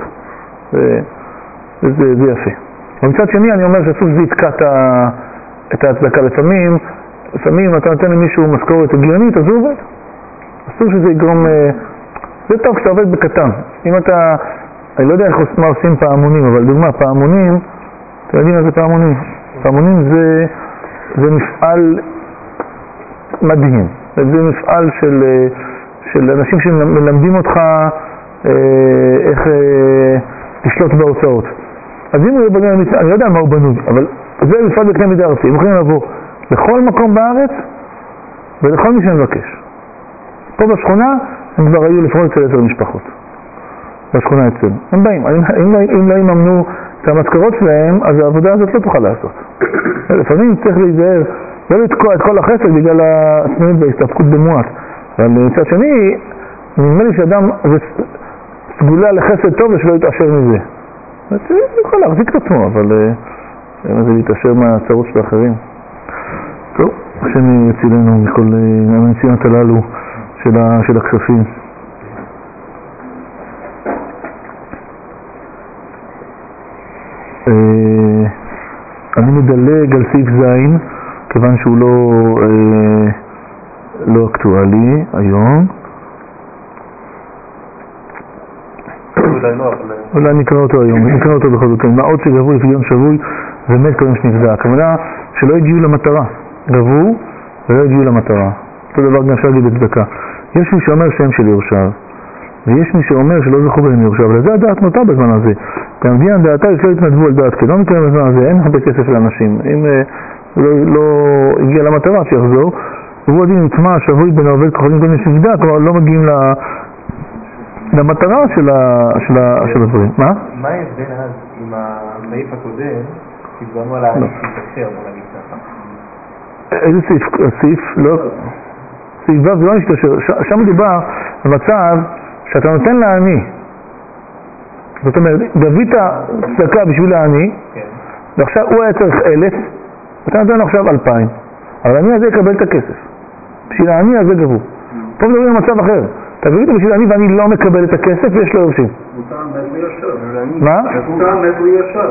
זה יפה. ומצד שני אני אומר שאסור שזה יתקע את ההצדקה. לפעמים, לפעמים אתה נותן למישהו משכורת הגיונית, אז הוא עובד. אסור שזה יגרום... זה טוב כשאתה עובד בקטן. אם אתה... אני לא יודע מה עושים פעמונים, אבל דוגמה, פעמונים, אתם יודעים מה זה פעמונים? פעמונים זה, זה מפעל מדהים. זה מפעל של, של אנשים שמלמדים אותך איך לשלוט בהוצאות. אז אם הוא יהיה בנוי, אני לא יודע מה הוא בנוי, אבל זה מפעל בקנה מידה ארצי. הם יכולים לבוא לכל מקום בארץ ולכל מי שמבקש. פה בשכונה הם כבר היו לפחות אצל עשר משפחות. בשכונה אצלנו. הם באים. אם, אם לא יממנו את המשכורות שלהם, אז העבודה הזאת לא תוכל לעשות. לפעמים צריך להיזהר, לא לתקוע את כל החסד בגלל הסנויות וההסתפקות במועט. אבל מצד שני, נדמה לי שאדם זה סגולה לחסד טוב ושלא יתעשר מזה. זה יכול להחזיק את עצמו, אבל זה להתעשר מהצרות של האחרים. טוב, השם יצילנו מכל המציאות הללו של הכספים. אני מדלג על סעיף זין, כיוון שהוא לא, לא אקטואלי היום. אולי נקרא אותו היום, נקרא אותו בכל זאת. מה עוד שגבו לפדיון שבוי ומת קודם שנפגע. הכוונה שלא הגיעו למטרה. גבו ולא הגיעו למטרה. אותו דבר גם אפשר להגיד בצדקה. יש מי שאומר שם של יורשיו, ויש מי שאומר שלא זכו בהם יורשיו, אבל זה הדעת נוטה בזמן הזה. גם דין דעתה יש לא התנדבו על דעת, כי לא מקיים בזמן הזה, אין הרבה כסף לאנשים. אם לא, לא הגיע למטרה שיחזור, והוא הדין נטמע שבוי בין העובד כחולים גם יש נפגע, כלומר לא מגיעים ל... למטרה של הדברים. מה? מה ההבדל אז עם הסעיף הקודם, שדיברנו על ההתקשר, בוא נגיד ככה? איזה סעיף? סעיף לא... סעיף ו' זה לא נשתשר. שם מדובר במצב שאתה נותן לעני. זאת אומרת, גבית צדקה בשביל העני, ועכשיו הוא היה צריך אלף, ואתה נותן לו עכשיו אלפיים. אבל העני הזה יקבל את הכסף. בשביל העני הזה גבו. פה מדברים על מצב אחר. אתה גבית בשביל העני ואני לא מקבל את הכסף ויש לו יורשים. מותר מת לישר. מה? מותר מת לישר.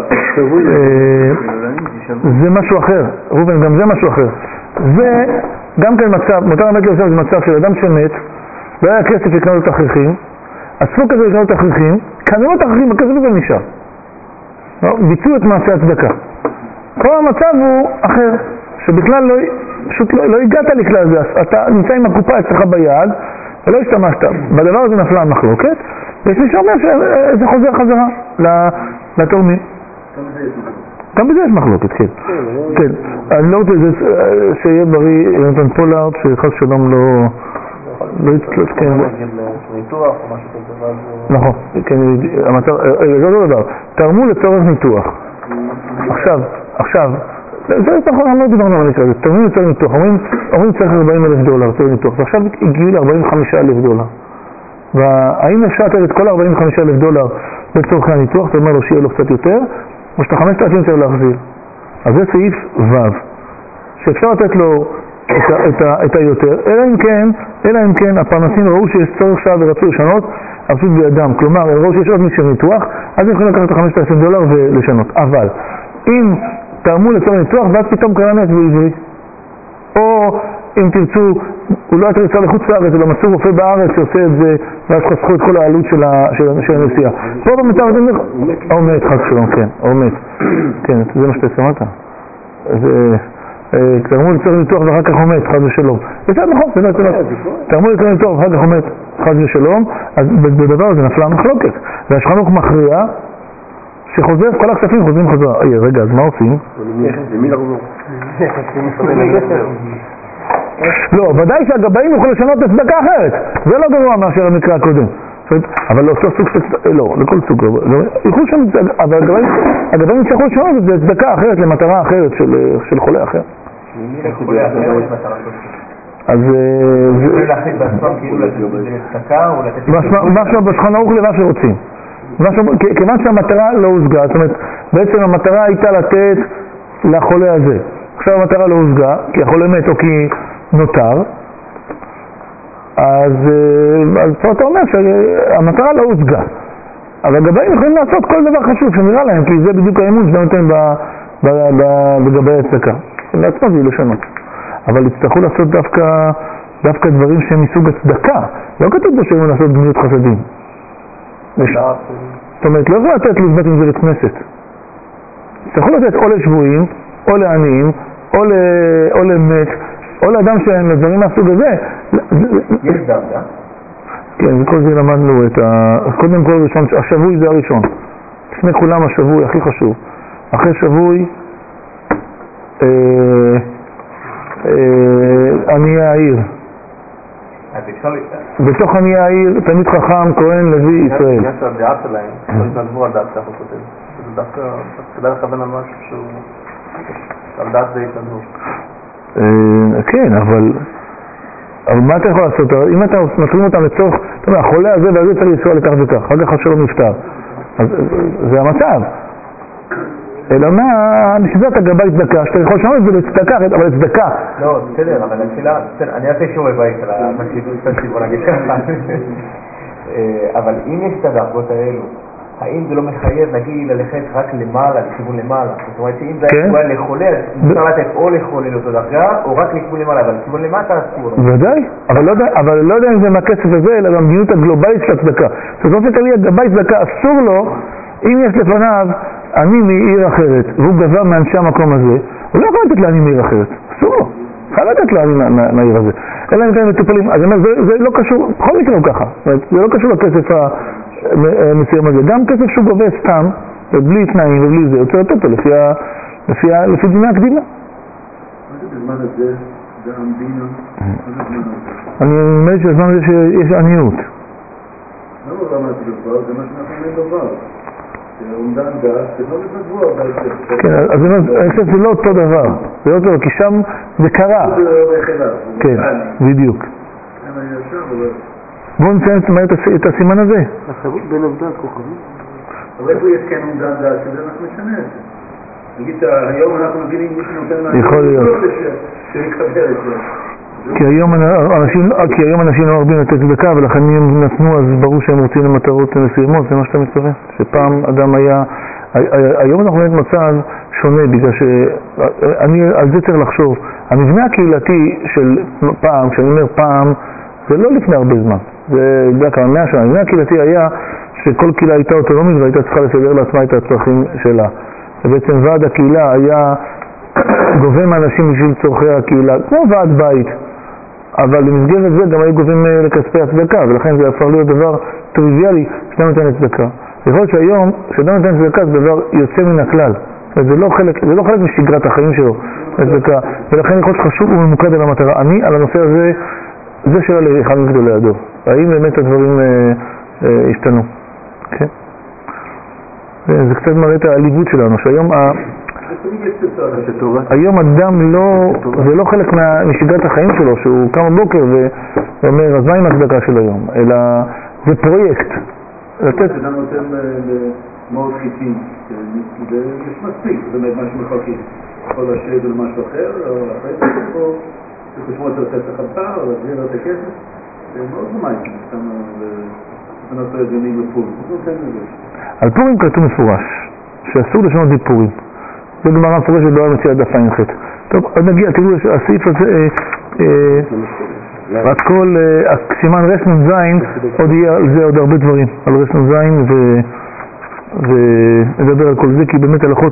זה משהו אחר. רובן, גם זה משהו אחר. זה גם כן מצב, מותר מת לישר זה מצב של אדם שמת, לא היה כסף לקנות לו תכריכים, אספו כזה לקנות לו תכריכים, קנו לו תכריכים, הכסף הזה נשאר. ביצעו את מעשה הצדקה. כל המצב הוא אחר, שבכלל לא, פשוט לא, לא הגעת לכלל הזה, אתה נמצא עם הקופה אצלך ביד, ולא השתמשת. בדבר הזה נפלה המחלוקת, ויש מי שאומר שזה חוזר חזרה לתורמים. גם בזה יש מחלוקת, כן. כן, אני לא רוצה שיהיה בריא יונתן פולארד, שחס שלום לא... לא יצטלט, כן. ניתוח או משהו כזה. נכון, כן, זה לא דבר. תרמו לצורך ניתוח. עכשיו, עכשיו, זה נכון, אני לא דיברנו על זה, תרמו לצורך ניתוח, אומרים צריך ארבעים אלף דולר לצורך ניתוח, ועכשיו הגיעו ל-ארבעים וחמישה אלף דולר. והאם אפשר לתת את כל ארבעים וחמישה אלף דולר לצורך הניתוח, זאת אומרת לו שיהיה לו קצת יותר, או שאתה חמשת אלפים צריך להחזיר. אז זה סעיף ו', שאפשר לתת לו את, ה, את, ה, את היותר, אלא אם כן, אלא אם כן הפרנסים ראו שיש צורך שעה ורצו לשנות, פשוט בידם, כלומר, הם ראו שיש עוד מישהו ניתוח, אז הם יכולים לקחת את חמשת אלפים דולר ולשנות. אבל, אם תרמו לצורך ניתוח, ואז פתאום קרה מת בעברית, או אם תרצו, הוא לא יצא לחוץ לארץ, אלא מצאו רופא בארץ שעושה את זה, ואז חסכו את כל העלות של, ה, של, של הנסיעה. פה במצב, או מת, חס שלום, כן, או מת. כן, זה מה שאתה שמעת. זה... תרמו לצורך ניתוח ואחר כך הוא מת, חד ושלום. בסדר, נכון, זה לא תרמו לצורך ניתוח ואחר כך הוא מת, חד ושלום, אז בדבר הזה נפלה המחלוקת. והשולחן ערוך מכריע שחוזר, כל הכספים חוזרים חזרה. אי, רגע, אז מה עושים? למי אנחנו לא, ודאי שהגבאים יוכלו לשנות את צדקה אחרת. זה לא גרוע מאשר המקרה הקודם. אבל לא אותו סוג של... לא, לכל סוג. יוכלו לשנות, אבל הגבאים יצטרכו לשנות את זה צדקה אחרת למטרה אחרת של חולה אחר. אז... משהו בשולחן ערוך למה שרוצים. כיוון שהמטרה לא הושגה, זאת אומרת, בעצם המטרה הייתה לתת לחולה הזה. עכשיו המטרה לא הושגה, כי החולה מת או כי נותר, אז, אז פה אתה אומר שהמטרה לא הושגה. אבל הגבאים יכולים לעשות כל דבר חשוב שנראה להם, כי זה בדיוק האמון שאתה נותן בגבי הצדקה. לעצמם זה לשנות. אבל יצטרכו לעשות דווקא, דווקא דברים שהם מסוג הצדקה. לא כתוב בו שהם לעשות גמילות חסדים. זאת אומרת, לא יכול לתת לבית עם זה לכנסת. יצטרכו לתת או לשבויים, או לעניים, או, ל... או למת, או לאדם שאין לדברים מהסוג הזה. יש דווקא? כן, וכל זה למדנו את ה... קודם כל ראשון, השבוי זה הראשון. לפני כולם השבוי הכי חשוב. אחרי שבוי, אה, אה, עניי העיר. בתוך עניי העיר, תמיד חכם, כהן, לוי, ישראל. יש הדעה שלהם, לא התנדבו על דעת ככה כותב. זה דווקא, כדאי לכוון על משהו שהוא... על דעת זה התנדבו. כן, אבל... אבל מה אתה יכול לעשות? אם אתה נותנים אותם לצורך, אתה אומר, החולה הזה והזה צריך לנסוע לכך וכך, אחר כך שלום נפטר. אז זה המצב. אלא מה, בשביל זה אתה גבאי צדקה, שאתה יכול לשנות את זה לצדקה, אבל לצדקה. לא, בסדר, אבל התחילה, אני אעשה שיעורי בית על מה שהתפסתי, בוא נגיד ככה. אבל אם יש את הדרגות האלו, האם זה לא מחייב, נגיד, ללכת רק למעלה, לכיוון למעלה? זאת אומרת שאם זה היה שבועי לחולה, אז מותר לתת או לחולה לאותו דרגה, או רק לכיוון למעלה, אבל לכיוון למטה אסור. ודאי, אבל לא יודע אם זה מהכסף הזה, אלא במדיניות הגלובלית של הצדקה. זאת אומרת, כלי הגבאי צדקה אסור לו, אם יש לפניו אני מעיר אחרת, והוא גבה מאנשי המקום הזה, הוא לא יכול לתת לעני מעיר אחרת, אסור לו. חייב לתת לעני מהעיר הזה. אלא אם אתם מטופלים, אז זה לא קשור, בכל מקרה הוא ככה, זה לא קשור לכסף המסוים הזה. גם כסף שהוא גובה סתם, בלי תנאים ובלי זה, יוצא לתת אותו לפי דיני הקדימה. מה זה בזמן הזה? זה המדינה? אני אומר שבזמן הזה שיש עניות. לא, לא למדתי בפועל, זה מה שאנחנו אומרים דבר. אומדן דעת, זה לא מתנדבו הרבה. כן, אז אני חושב שזה לא אותו דבר. זה לא אותו דבר, כי שם זה קרה. כן, בדיוק. בואו נציין את הסימן הזה. החירות בין עובדת כוכבים? אבל איפה יש כן אומדן דעת, שזה אנחנו משנה את זה. נגיד, היום אנחנו מבינים מי שנותן מה... יכול להיות. שיקבל את זה. כי היום אנשים, כי היום אנשים לא מרבים לתת צדקה, ולכן הם נתנו, אז ברור שהם רוצים למטרות מסוימות, זה מה שאתה מתכוון. שפעם אדם היה... היום אנחנו רואים מצב שונה, בגלל שאני על זה צריך לחשוב. המבנה הקהילתי של פעם, כשאני אומר פעם, זה לא לפני הרבה זמן. זה יודע כמה מאה שנה. המבנה הקהילתי היה שכל קהילה הייתה אוטונומית והייתה צריכה לסדר לעצמה את הצרכים שלה. ובעצם ועד הקהילה היה גובה מאנשים בשביל צורכי הקהילה, כמו ועד בית. אבל במסגרת זה גם היו גובים לכספי הצדקה, ולכן זה הפך להיות דבר טריוויאלי שאדם נותן צדקה. יכול להיות שהיום, כשאדם נותן צדקה זה דבר יוצא מן הכלל. זה לא חלק, זה לא חלק משגרת החיים שלו, צדקה. ולכן יכול להיות חשוב וממוקד על המטרה. אני, על הנושא הזה, זה שאלה לאחד מגדולי הדור. האם באמת הדברים אה, אה, השתנו? כן? זה קצת מראה את העליבות שלנו, שהיום ה... היום אדם לא, זה לא חלק משגרת החיים שלו, שהוא קם בבוקר ואומר, אז מה עם הצדקה של היום? אלא זה פרויקט. לתת... אדם נותן למאות חיטים, יש מספיק, זאת אומרת, משהו מחלקים. יכול לשבת על משהו אחר, או אחרי זה, או שחושמו את לתת החלפה, או להחזיר את הכסף. זה מאוד דומיים, סתם נעשו את זה מי בפורים. על פורים כתוב מפורש, שאסור לשנות דיפורים. זו גמרא מפורשת באה מציאת דף עין ח'. טוב, אז נגיע, תראו, הסעיף הזה, רק כל, סימן רש נ"ז, עוד יהיה על זה עוד הרבה דברים, על רש נ"ז, ונדבר על כל זה, כי באמת הלכות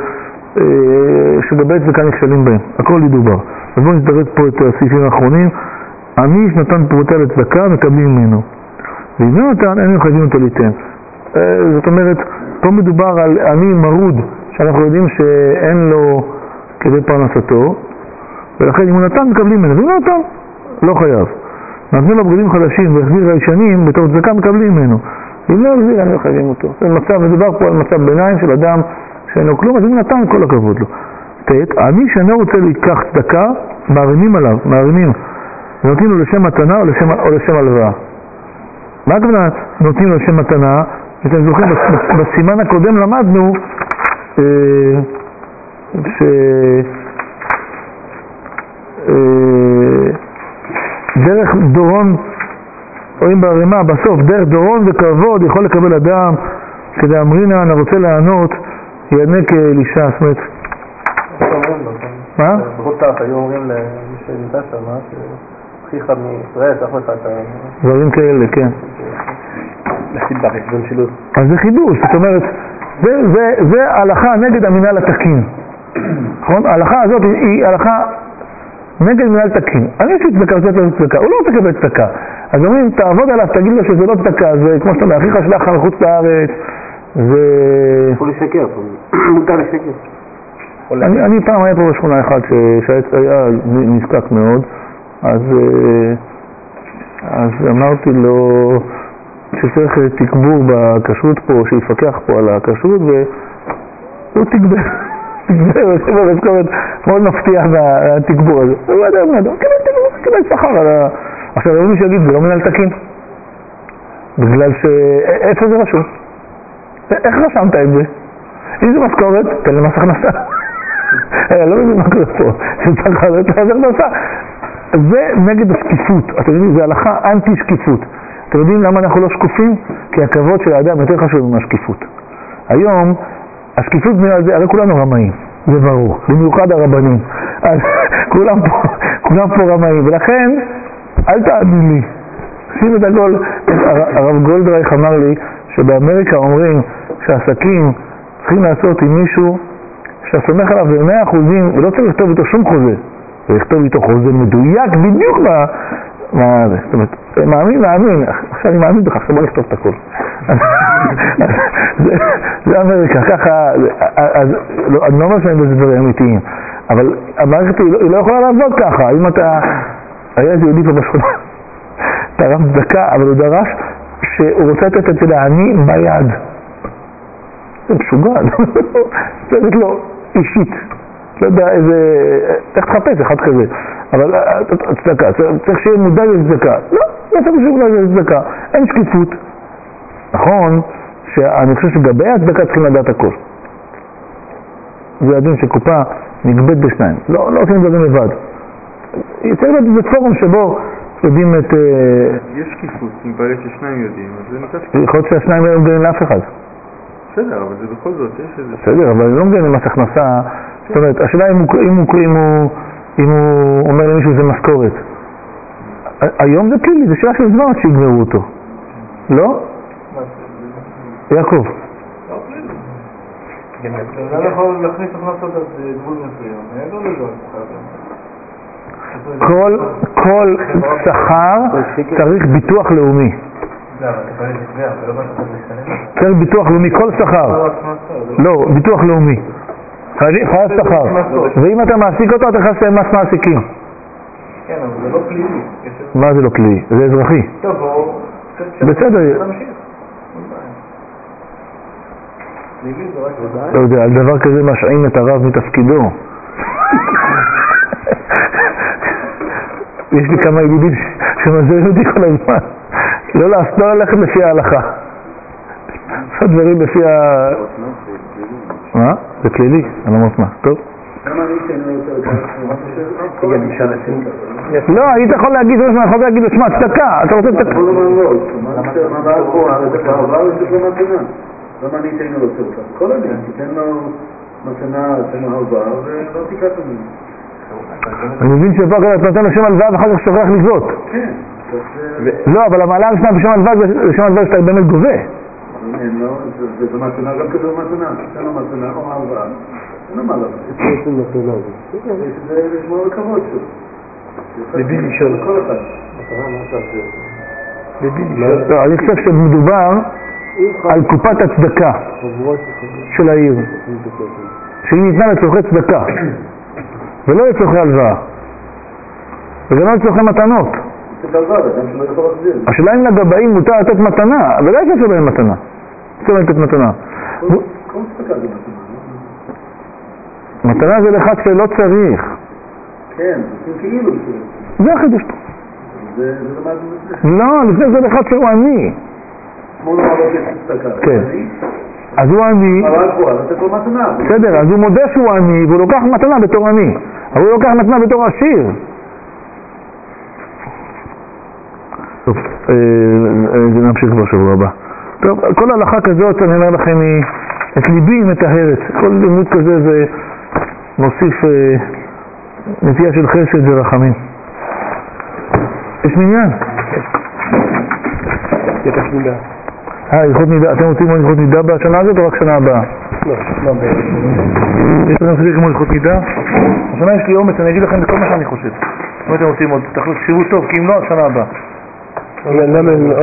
שגבי צדקה נכשלים בהם, הכל ידובר. אז בואו נדרג פה את הסעיפים האחרונים. עני שנתן פרוטה לצדקה, מקבלים ממנו. ואם לא נתן, אין חייבים אותו ליתן. זאת אומרת, פה מדובר על עני מרוד, שאנחנו יודעים שאין לו כדי פרנסתו, ולכן אם הוא נתן, מקבלים ממנו. ואם לא נתן, לא חייב. נתנו לו בגדים חדשים והחזיר הישנים, בתור צדקה מקבלים ממנו. ואם לא החזיר, אין חייבים אותו. זה מצב, מדובר פה על מצב ביניים של אדם שאין לו כלום, אז אם נתן, כל הכבוד לו. תת, עני שאינו רוצה לקח צדקה, מערימים עליו, מערימים. נותנים לו לשם מתנה או לשם, או לשם הלוואה. מה הכוונה נותנים לו לשם מתנה? אתם זוכרים, בסימן הקודם למדנו ש... דרך דורון, רואים בערימה, בסוף, דרך דורון וכבוד יכול לקבל אדם, כדי אמרינן, הרוצה לענות, יענה כאלישע, זאת אומרת... מה? בכל תחת היו אומרים למי שנמצא שם, שכיחה מישראל, צריך לך את ה... דברים כאלה, כן. לסיבה, חשבון שילוט. אז זה חידוש, זאת אומרת, זה, זה, זה הלכה נגד המינהל התקין. נכון? ההלכה הזאת היא הלכה נגד מינהל תקין. אני יש לי צדקה, רוצה לו צדקה, הוא לא רוצה לקבל צדקה. אז אומרים, תעבוד עליו, תגיד לו שזה לא צדקה, זה כמו שאתה אומר, אחיך שלח מחוץ לארץ, זה... יכול לשקר, מותר לשקר. אני, אני פעם היה פה בשכונה אחת שהיה נזקק מאוד, אז, אז אמרתי לו שצריך תגבור בכשרות פה, שיפקח פה על הכשרות, והוא תגבר, תגבר, תגבר, מאוד מפתיע מהתגבור הזה. הוא יודע, הוא יודע, קיבל שכר על ה... עכשיו, הוא מי שיגיד, זה לא מנהל תקין, בגלל ש... איפה זה רשום? איך רשמת את זה? אם זה משכורת, תן למס הכנסה. לא מבין מה קורה פה, שצריך לתת למס הכנסה. זה נגד השקיפות, אתם יודעים, זה הלכה אנטי שקיפות. אתם יודעים למה אנחנו לא שקופים? כי הכבוד של האדם יותר חשוב מהשקיפות. היום, השקיפות, הרי כולנו רמאים, זה ברור, במיוחד הרבנים. אז כולם פה, כולם פה רמאים, ולכן, אל תאמין לי. שים את הכל, הרב גולדרייך אמר לי, שבאמריקה אומרים שהעסקים צריכים לעשות עם מישהו שאתה סומך עליו ב-מאה אחוזים, ולא צריך לכתוב איתו שום חוזה. ולכתוב איתו חוזה מדויק בדיוק מה... מה זה? זאת אומרת, מאמין, מאמין. עכשיו אני מאמין בכך, עכשיו בוא נכתוב את הכל. זה אמריקה, ככה... אז אני לא אומר שאני בזה דברים אמיתיים, אבל המערכת היא לא יכולה לעבוד ככה. אם אתה... היה איזה יהודי פה בשכונה, תרם צדקה, אבל הוא דרש שהוא רוצה לתת את העני ביד. זה משוגע, צריך לו אישית. לא יודע איזה, איך תחפש אחד כזה, אבל צדקה, צריך שיהיה מודע לצדקה. לא, לא צריך שיהיה מודע לצדקה, אין שקיפות. נכון שאני חושב שגבי הצדקה צריכים לדעת הכל. זה הדין שקופה נגבית בשניים, לא, לא עושים דברים לבד. צריך להיות איזה פורום שבו יודעים את... יש שקיפות, אם ברגע ששניים יודעים, אז זה נקרא שקיפות. יכול להיות שהשניים לא מגנים לאף אחד. בסדר, אבל זה בכל זאת, יש איזה... בסדר, אבל לא מגנים למס הכנסה. זאת אומרת, השאלה אם הוא, אם הוא, אם הוא, אם הוא אומר למישהו זה משכורת. היום זה פלילי, זה שאלה של זמן שיגמרו אותו. לא? יעקב. זה יכול להכניס הכנסות על גבול מסוים, מעבר לזה. כל, כל שכר צריך ביטוח לאומי. צריך ביטוח לאומי, כל שכר. לא, ביטוח לאומי. חייב שכר. ואם אתה מעסיק אותו, אתה חייב מס מעסיקים. כן, אבל זה לא פלילי. מה זה לא פלילי? זה אזרחי. תבוא. בסדר. לא יודע, על דבר כזה משעים את הרב מתפקידו. יש לי כמה ידידים שמזהים אותי כל הזמן. לא ללכת לפי ההלכה. לעשות דברים לפי ה... מה? זה פלילי? אני לא מוצמח. טוב? לא, היית יכול להגיד, אני יכול להגיד לו, שמע, צדקה, אתה רוצה צדקה. למה אני אתן לו יותר כך? כל אני, תיתן לו מתנה, תן לו הלוואה, ולא תיקח ממנו. אני מבין שבא כאן, אתה נותן לו שם הלוואה ואחר כך שוכח לגבות. כן. לא, אבל המעלה הראשונה בשם הלוואה זה שם הלוואה שאתה באמת גובה. זה מתנה, גם כזה מתנה. תן לו מתנה או הלוואה. אין לו מה לבוא. יש לו מתנה. זה לשמור על הכבוד שלו. לבי לשאול. כל אחד. מתנה, מה אתה עושה? לבי לשאול. אני חושב שמדובר על קופת הצדקה של העיר, שהיא ניתנה לצורכי צדקה ולא לצורכי הלוואה וגם לא לצורכי מתנות. השאלה אם לגבאים מותר לתת מתנה, אבל לא יש להם מתנה, צריך לתת מתנה. מתנה זה לך שלא צריך. כן, זה כאילו זה החידוש פה. לא, לפני זה לך שהוא עני. כן. אז הוא עני, בסדר, אז הוא מודה שהוא עני והוא לוקח מתנה בתור עני, אבל הוא לוקח מתנה בתור עשיר. טוב, נמשיך בשבוע הבא. טוב, כל הלכה כזאת, אני אומר לכם, את ליבי מטהרת. כל לימוד כזה זה מוסיף נטייה של חסד ורחמים. יש מניין? יש נידה. אה, הלכות נידה. אתם רוצים הלכות נידה בשנה הזאת או רק שנה הבאה? לא, לא בעצם. יש לכם חושב כמו הלכות נידה? השנה יש לי אומץ, אני אגיד לכם בכל מה שאני חושב. אם אתם רוצים עוד, תקשיבו טוב, כי אם לא, השנה הבאה.